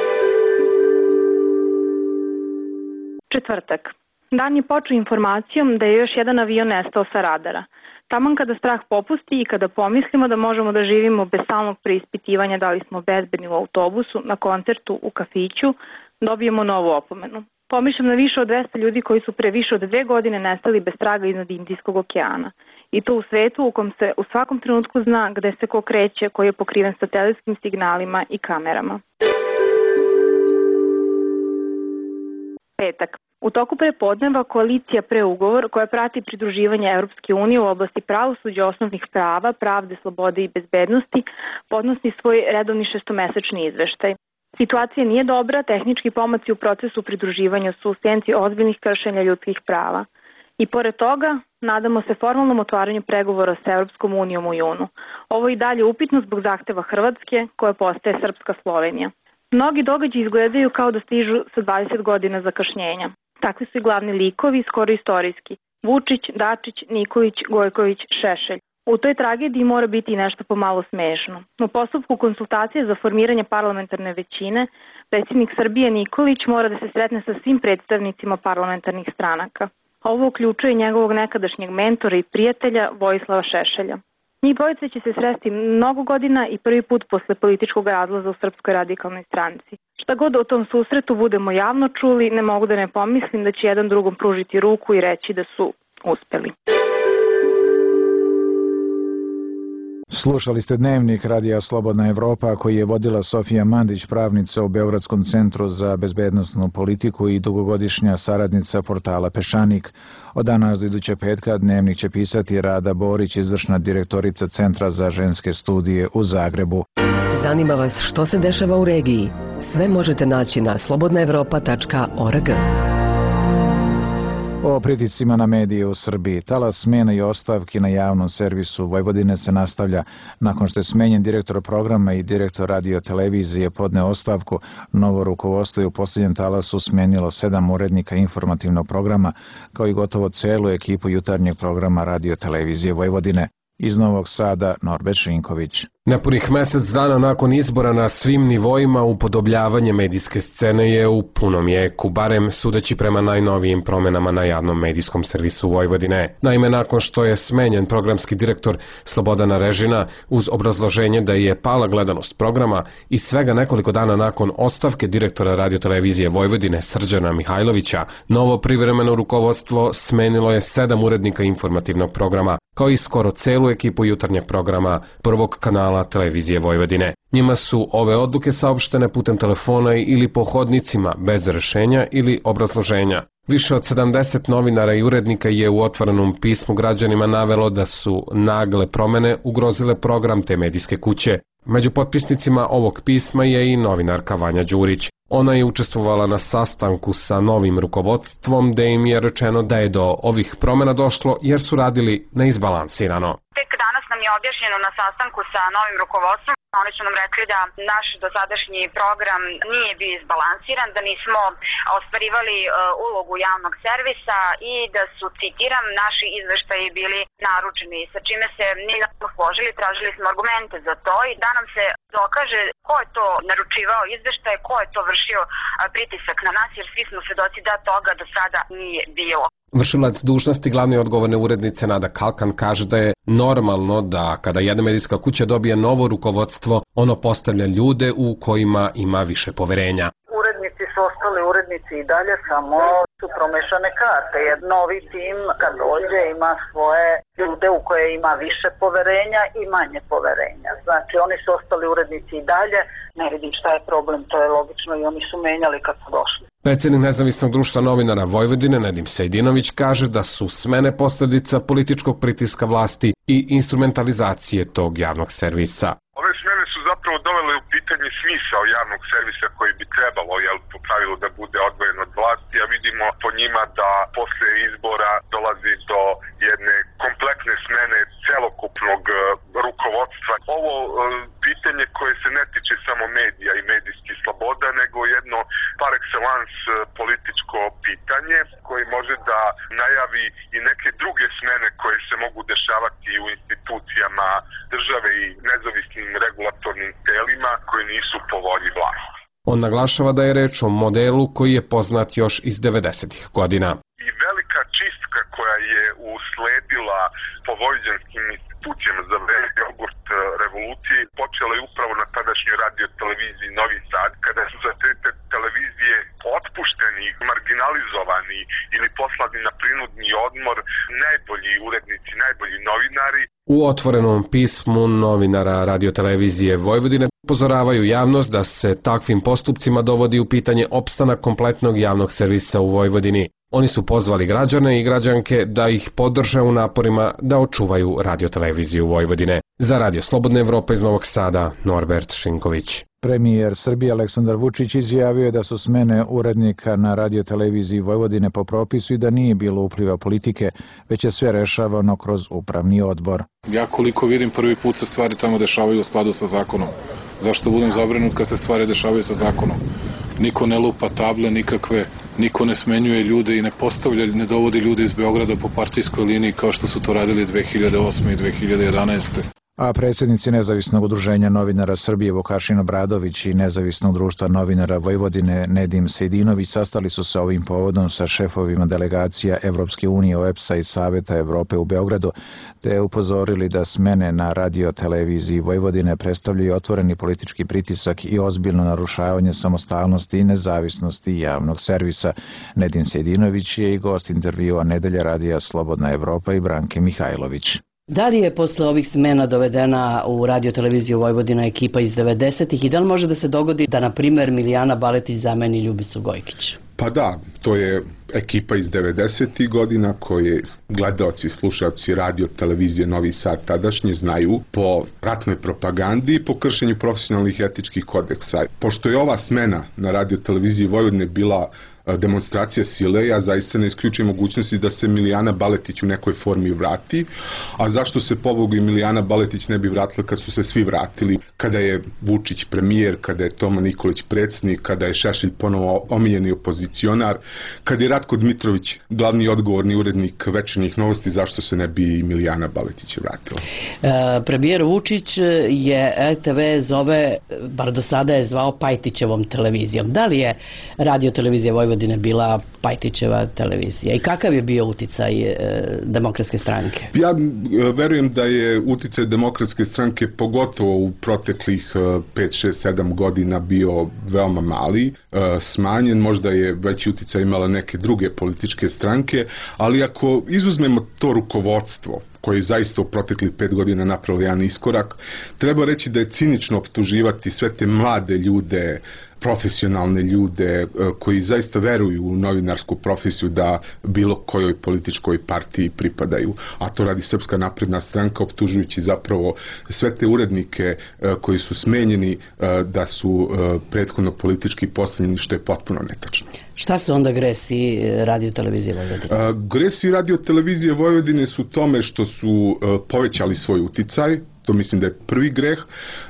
Četvrtak. Dan je počeo informacijom da je još jedan avion nestao sa radara. Taman kada strah popusti i kada pomislimo da možemo da živimo bez stalnog preispitivanja da li smo bezbedni u autobusu, na koncertu, u kafiću, dobijemo novu opomenu. Pomišljam na više od 200 ljudi koji su pre više od 2 godine nestali bez traga iznad Indijskog okeana. I to u svetu u kom se u svakom trenutku zna gde se ko kreće, koji je pokriven satelitskim signalima i kamerama. Petak. U toku prepodneva koalicija Preugovor, koja prati pridruživanje Evropske unije u oblasti pravosuđa, osnovnih prava, pravde, slobode i bezbednosti, podnosi svoj redovni šestomesečni izveštaj. Situacija nije dobra, tehnički pomaci u procesu pridruživanja su u senci ozbiljnih kršenja ljudskih prava. I pored toga, nadamo se formalnom otvaranju pregovora sa Evropskom unijom u junu. Ovo je i dalje upitno zbog zahteva Hrvatske, koja postaje srpska Slovenija. Mnogi događaji izgledaju kao da stižu sa 20 godina zakašnjenja. Takvi su i glavni likovi, skoro istorijski. Vučić, Dačić, Nikolić, Gojković, Šešelj. U toj tragediji mora biti i nešto pomalo smešno. U postupku konsultacije za formiranje parlamentarne većine, predsjednik Srbije Nikolić mora da se sretne sa svim predstavnicima parlamentarnih stranaka. Ovo uključuje njegovog nekadašnjeg mentora i prijatelja Vojislava Šešelja. Njih dvojice će se sresti mnogo godina i prvi put posle političkog razlaza u Srpskoj radikalnoj stranci. Šta god o tom susretu budemo javno čuli, ne mogu da ne pomislim da će jedan drugom pružiti ruku i reći da su uspeli. Slušali ste dnevnik Radija Slobodna Evropa koji je vodila Sofija Mandić, pravnica u Beogradskom centru za bezbednosnu politiku i dugogodišnja saradnica portala Peščanik. Od danas do iduće petka dnevnik će pisati Rada Borić, izvršna direktorica Centra za ženske studije u Zagrebu. Zanima vas što se dešava u regiji? Sve možete naći na slobodnaevropa.org. O pritiscima na medije u Srbiji. Talas smena i ostavki na javnom servisu Vojvodine se nastavlja. Nakon što je smenjen direktor programa i direktor radio-televizije podneo ostavku, novo rukovodstvo je u posljednjem talasu smenilo 7 urednika informativnog programa, kao i gotovo celu ekipu jutarnjeg programa radio-televizije Vojvodine. Iz Novog Sada, Norbert Šinković. Nepunih mesec dana nakon izbora na svim nivoima upodobljavanje medijske scene je u punom jeku, barem sudeći prema najnovijim promenama na javnom medijskom servisu Vojvodine. Naime, nakon što je smenjen programski direktor Slobodana Režina uz obrazloženje da je pala gledanost programa i svega nekoliko dana nakon ostavke direktora radiotelevizije Vojvodine Srđana Mihajlovića, novo privremeno rukovodstvo smenilo je 7 urednika informativnog programa, kao i skoro celu ekipu jutarnjeg programa prvog kanala televizije Vojvodine. Njima su ove odluke saopštene putem telefona ili po hodnicima, bez rešenja ili obrazloženja. Više od 70 novinara i urednika je u otvorenom pismu građanima navelo da su nagle promene ugrozile program te medijske kuće. Među potpisnicima ovog pisma je i novinarka Vanja Đurić. Ona je učestvovala na sastanku sa novim rukovodstvom, da im je rečeno da je do ovih promena došlo jer su radili neizbalansirano. Tek danas nam je objašnjeno na sastanku sa novim rukovodstvom. Oni su nam rekli da naš dosadašnji program nije bio izbalansiran, da nismo ostvarivali ulogu javnog servisa i da su, citiram, naši izveštaji bili naručeni, sa čime se nismo složili, tražili smo argumente za to i da nam se dokaže ko je to naručivao izveštaje, ko je to vršio pritisak na nas, jer svi smo svedoci da toga do sada nije bilo. Vršilac dužnosti glavne odgovorne urednice Nada Kalkan kaže da je normalno da kada jedna medijska kuća dobije novo rukovodstvo, ono postavlja ljude u kojima ima više poverenja. Urednici su ostali urednici i dalje, samo su promešane karte, jer novi tim kad dođe ima svoje ljude u koje ima više poverenja i manje poverenja. Znači oni su ostali urednici i dalje, ne vidim šta je problem, to je logično i oni su menjali kad su došli. Predsjednik Nezavisnog društva novinara Vojvodine Nedim Sejdinović kaže da su smene posljedica političkog pritiska vlasti i instrumentalizacije tog javnog servisa. Ove smene su zapravo dovele u pitanje smisao javnog servisa koji bi trebalo, po pravilu, da bude odvojen od vlasti, a vidimo po njima da posle izbora dolazi do jedne kompletne smene celokupnog rukovodstva. Ovo pitanje koje se ne tiče samo medija i medijskih sloboda, nego jedno par excellence političko pitanje koje može da najavi i neke druge smene koje se mogu dešavati u institucijama države i nezavisnim regulatornim telima koji nisu po volji vlasti. On naglašava da je reč o modelu koji je poznat još iz 90-ih godina. I velika čistka koja je usledila po vojvođanskim institucijama za vreme jogurt revolucije počela je upravo na tadašnjoj radio-televiziji Novi Sad, kada su za te televizije otpušteni, marginalizovani ili poslani na prinudni odmor najbolji urednici, najbolji novinari. U otvorenom pismu novinara radiotelevizije Vojvodine Pozoravaju javnost da se takvim postupcima dovodi u pitanje opstanak kompletnog javnog servisa u Vojvodini. Oni su pozvali građane i građanke da ih podrže u naporima da očuvaju radioteleviziju Vojvodine. Za Radio Slobodna Evropa iz Novog Sada, Norbert Šinković. Premijer Srbije Aleksandar Vučić izjavio je da su smene urednika na radioteleviziji Vojvodine po propisu i da nije bilo upliva politike, već je sve rešavano kroz upravni odbor. Ja koliko vidim, prvi put se stvari tamo dešavaju u skladu sa zakonom. Zašto budem zabrinut kad se stvari dešavaju sa zakonom? Niko ne lupa table nikakve, niko ne smenjuje ljude i ne postavlja, ne dovodi ljude iz Beograda po partijskoj liniji kao što su to radili 2008. i 2011. A predsjednici Nezavisnog udruženja novinara Srbije Vukašin Obradović i Nezavisnog društva novinara Vojvodine Nedim Sejdinović sastali su se ovim povodom sa šefovima delegacija Evropske unije, OEBS-a i Saveta Evrope u Beogradu, te upozorili da smene na radioteleviziji Vojvodine predstavljaju otvoreni politički pritisak i ozbiljno narušavanje samostalnosti i nezavisnosti javnog servisa. Nedim Sejdinović je i gost intervjua Nedelje radija Slobodna Evropa i Branke Mihajlović. Da li je posle ovih smena dovedena u radioteleviziju Vojvodina ekipa iz 90-ih i da li može da se dogodi da, na primer, Milijana Baletić zameni Ljubicu Gojkić? Pa da, to je ekipa iz 90. godina koje gledaoci i slušalci radio televizije Novi Sad tadašnje znaju po ratnoj propagandi i po kršenju profesionalnih etičkih kodeksa. Pošto je ova smena na radio televiziji Vojvodine bila demonstracija sile, ja zaista ne isključujem mogućnosti da se Milijana Baletić u nekoj formi vrati, a zašto se pobogu i Milijana Baletić ne bi vratila kad su se svi vratili, kada je Vučić premijer, kada je Toma Nikolić predsjednik, kada je Šešelj ponovo omiljeni opozicionar, kada je Ratko Dmitrović glavni odgovorni urednik Večernjih novosti, zašto se ne bi i Milijana Baletić vratila? Premijer Vučić je RTV zove, bar do sada je zvao Pajtićevom televizijom. Da li je radio televizija Vojvodine bila Pajtićeva televizija i kakav je bio uticaj Demokratske stranke? Ja verujem da je uticaj Demokratske stranke pogotovo u proteklih 5, 6, 7 godina bio veoma mali, smanjen, možda je veći uticaj imala neke druge političke stranke, ali ako izuzmemo to rukovodstvo koji je zaista u proteklih 5 godina napravili jedan iskorak, treba reći da je cinično optuživati sve te mlade ljude, profesionalne ljude koji zaista veruju u novinarsku profesiju da bilo kojoj političkoj partiji pripadaju. A to radi Srpska napredna stranka, optužujući zapravo sve te urednike koji su smenjeni da su prethodno politički postavljeni, što je potpuno netačno. Šta su onda gresi radio televizije Vojvodine? Gresi radio televizije Vojvodine su tome što su povećali svoj uticaj. To mislim da je prvi greh,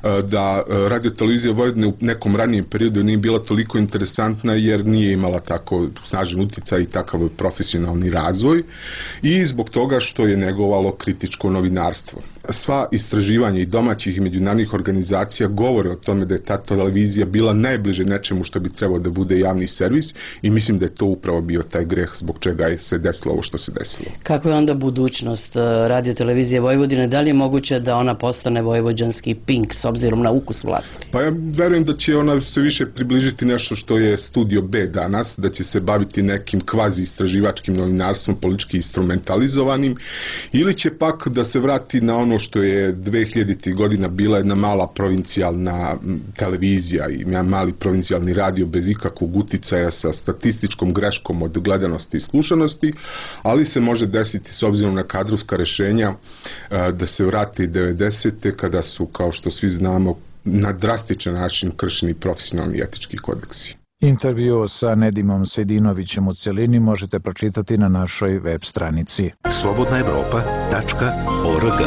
da radio televizija Vojvodine u nekom ranijem periodu nije bila toliko interesantna jer nije imala tako snažan uticaj i takav profesionalni razvoj i zbog toga što je negovalo kritičko novinarstvo. Sva istraživanja i domaćih i međunarodnih organizacija govore o tome da je ta televizija bila najbliže nečemu što bi trebalo da bude javni servis i mislim da je to upravo bio taj greh zbog čega je se desilo ovo što se desilo. Kako je onda budućnost radio televizije Vojvodine? Da li je moguće da ona postane vojvođanski Pink s obzirom na ukus vlasti? Pa ja verujem da će ona se više približiti nešto što je Studio B danas, da će se baviti nekim kvazi istraživačkim novinarstvom, politički instrumentalizovanim, ili će pak da se vrati na ono što je 2000. godina bila jedna mala provincijalna televizija i mali provincijalni radio bez ikakvog uticaja sa statističkom greškom od gledanosti i slušanosti, ali se može desiti s obzirom na kadrovska rešenja da se vrati 90. kada su, kao što svi znamo, na drastičan način kršeni profesionalni etički kodeksi. Intervju sa Nedimom Sejdinovićem u cjelini možete pročitati na našoj web stranici slobodnaevropa.org.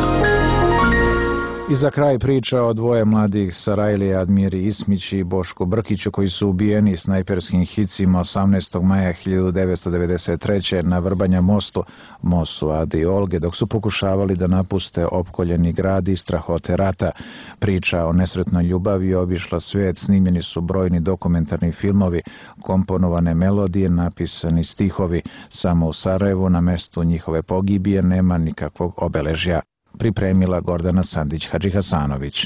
I za kraj priča o dvoje mladih Sarajlije, Admiri Ismić i Bošku Brkiću, koji su ubijeni snajperskim hicima 18. maja 1993. na Vrbanja mostu Ade i Olge, dok su pokušavali da napuste opkoljeni grad i strahote rata. Priča o nesretnoj ljubavi obišla svijet, snimljeni su brojni dokumentarni filmovi, komponovane melodije, napisani stihovi. Samo u Sarajevu na mestu njihove pogibije nema nikakvog obeležja. Pripremila Gordana Sandić-Hadžihasanović.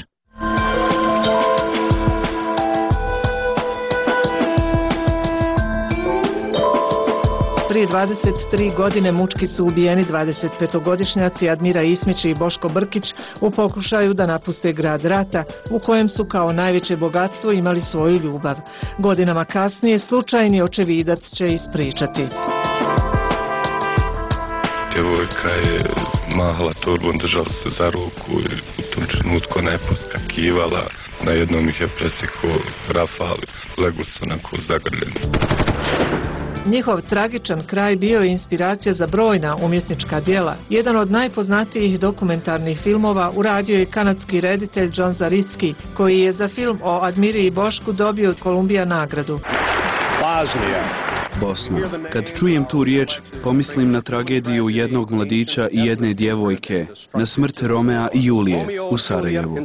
Prije Prije 23 godine mučki su ubijeni 25-godišnjaci Admira Ismić i Boško Brkić u pokušaju da napuste grad rata u kojem su kao najveće bogatstvo imali svoju ljubav. Godinama kasnije slučajni očevidac će ispričati. Djevojka je mahala torbom, držala se za ruku i u tom trenutku ona je poskakivala. Na jednom ih je presekao rafal, legli su onako zagrljeni. Njihov tragičan kraj bio je inspiracija za brojna umjetnička djela. Jedan od najpoznatijih dokumentarnih filmova uradio je kanadski reditelj John Zaricki, koji je za film o Admiri i Bošku dobio Columbia nagradu. Bosna. Kad čujem tu riječ, pomislim na tragediju jednog mladića i jedne djevojke, na smrt Romea i Julije u Sarajevu.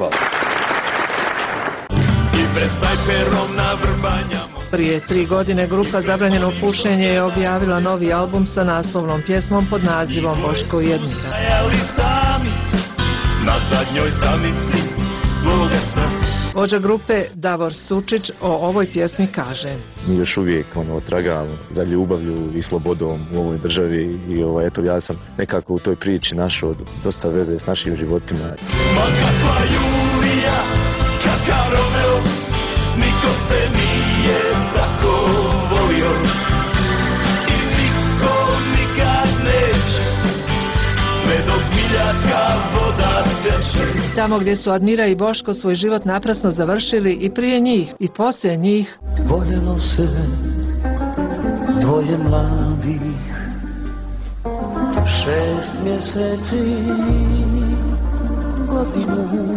Prije 3 godine grupa Zabranjeno pušenje je objavila novi album sa naslovnom pjesmom pod nazivom Boško i Admira. Vođa grupe Davor Sučić o ovoj pjesmi kaže: Mi još uvijek tragamo za ljubavlju i slobodom u ovoj državi i eto, ja sam nekako u toj priči našao dosta veze s našim životima. Ma kakva Julija, kakav Romeo, niko se nije tako volio i niko nikad neće, sve dok miljarska voda teče. Tamo gdje su Admira i Boško svoj život naprasno završili i prije njih i poslije njih, voljelo se dvoje mladih, 6 mjeseci, godinu.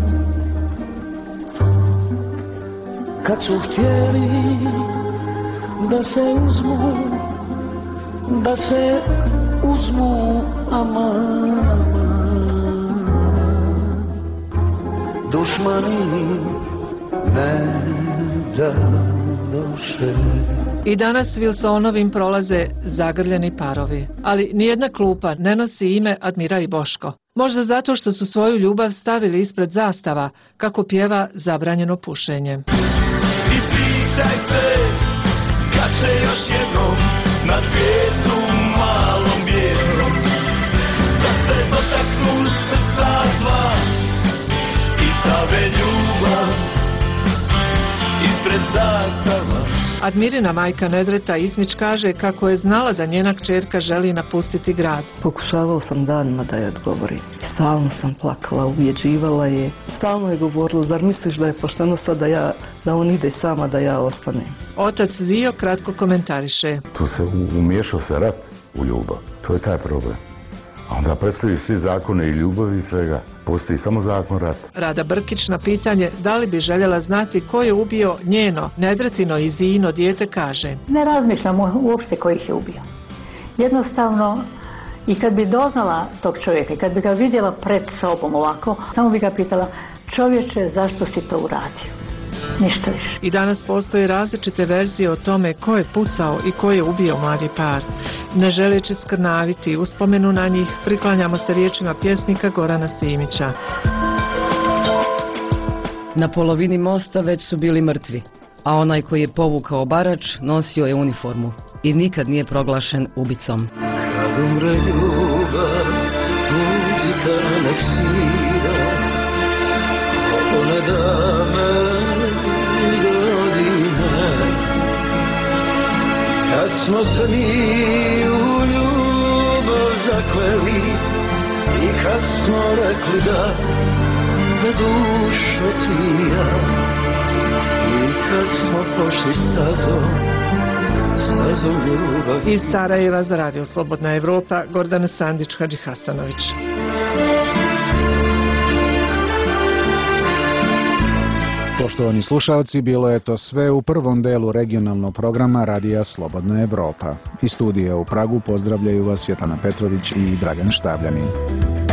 Kad su htjeli da se uzmu, aman, dušmani ne dadoše. I danas Wilsonovim prolaze zagrljeni parovi, ali nijedna klupa ne nosi ime Admira i Boško. Možda zato što su svoju ljubav stavili ispred zastava, kako pjeva Zabranjeno pušenje. I pitaj se kad će još jednom na svijetu malom vjetrom da se dotaknu srca dva i stave ljubav ispred zastava. Admirina majka Nedreta Ismić kaže kako je znala da njena kćerka želi napustiti grad. Pokušavao sam danima da je odgovori. Stalno sam plakala, ubjeđivala je. Stalno je govorila, zar misliš da je pošteno sad da on ide sama, da ja ostanem? Otac Zio kratko komentariše. Tu se umiješao se rat u ljubav. To je taj problem. A onda predstavljaju svi zakone i ljubavi i svega. Postoji samo zakon rata. Rada Brkić na pitanje da li bi željela znati ko je ubio njeno, Nedretino i Zijino dijete kaže: Ne razmišljam uopšte ko ih je ubio. Jednostavno, i kad bi doznala tog čovjeka, kad bi ga vidjela pred sobom ovako, samo bi ga pitala: čovječe, zašto si to uradio? Ništa više. I danas postoje različite verzije o tome ko je pucao i ko je ubio mladi par. Ne želeći skrnaviti uspomenu na njih, priklanjamo se riječima pjesnika Gorana Simića. Na polovini mosta već su bili mrtvi, a onaj koji je povukao barač nosio je uniformu i nikad nije proglašen ubicom. Kad umre ljubav, muzika nek svira, one dame godine, kad smo se mi u ljubav zakleli i kad smo rekli da duša tvija, i kad smo pošli stazom ljubavi. Iz Sarajeva za Radio Slobodna Evropa, Gordana Sandić, Hadži Hasanović. Poštovani slušalci, bilo je to sve u prvom delu regionalnog programa Radija Slobodna Evropa. Iz studija u Pragu pozdravljaju vas Svjetlana Petrović i Dragan Štabljanin.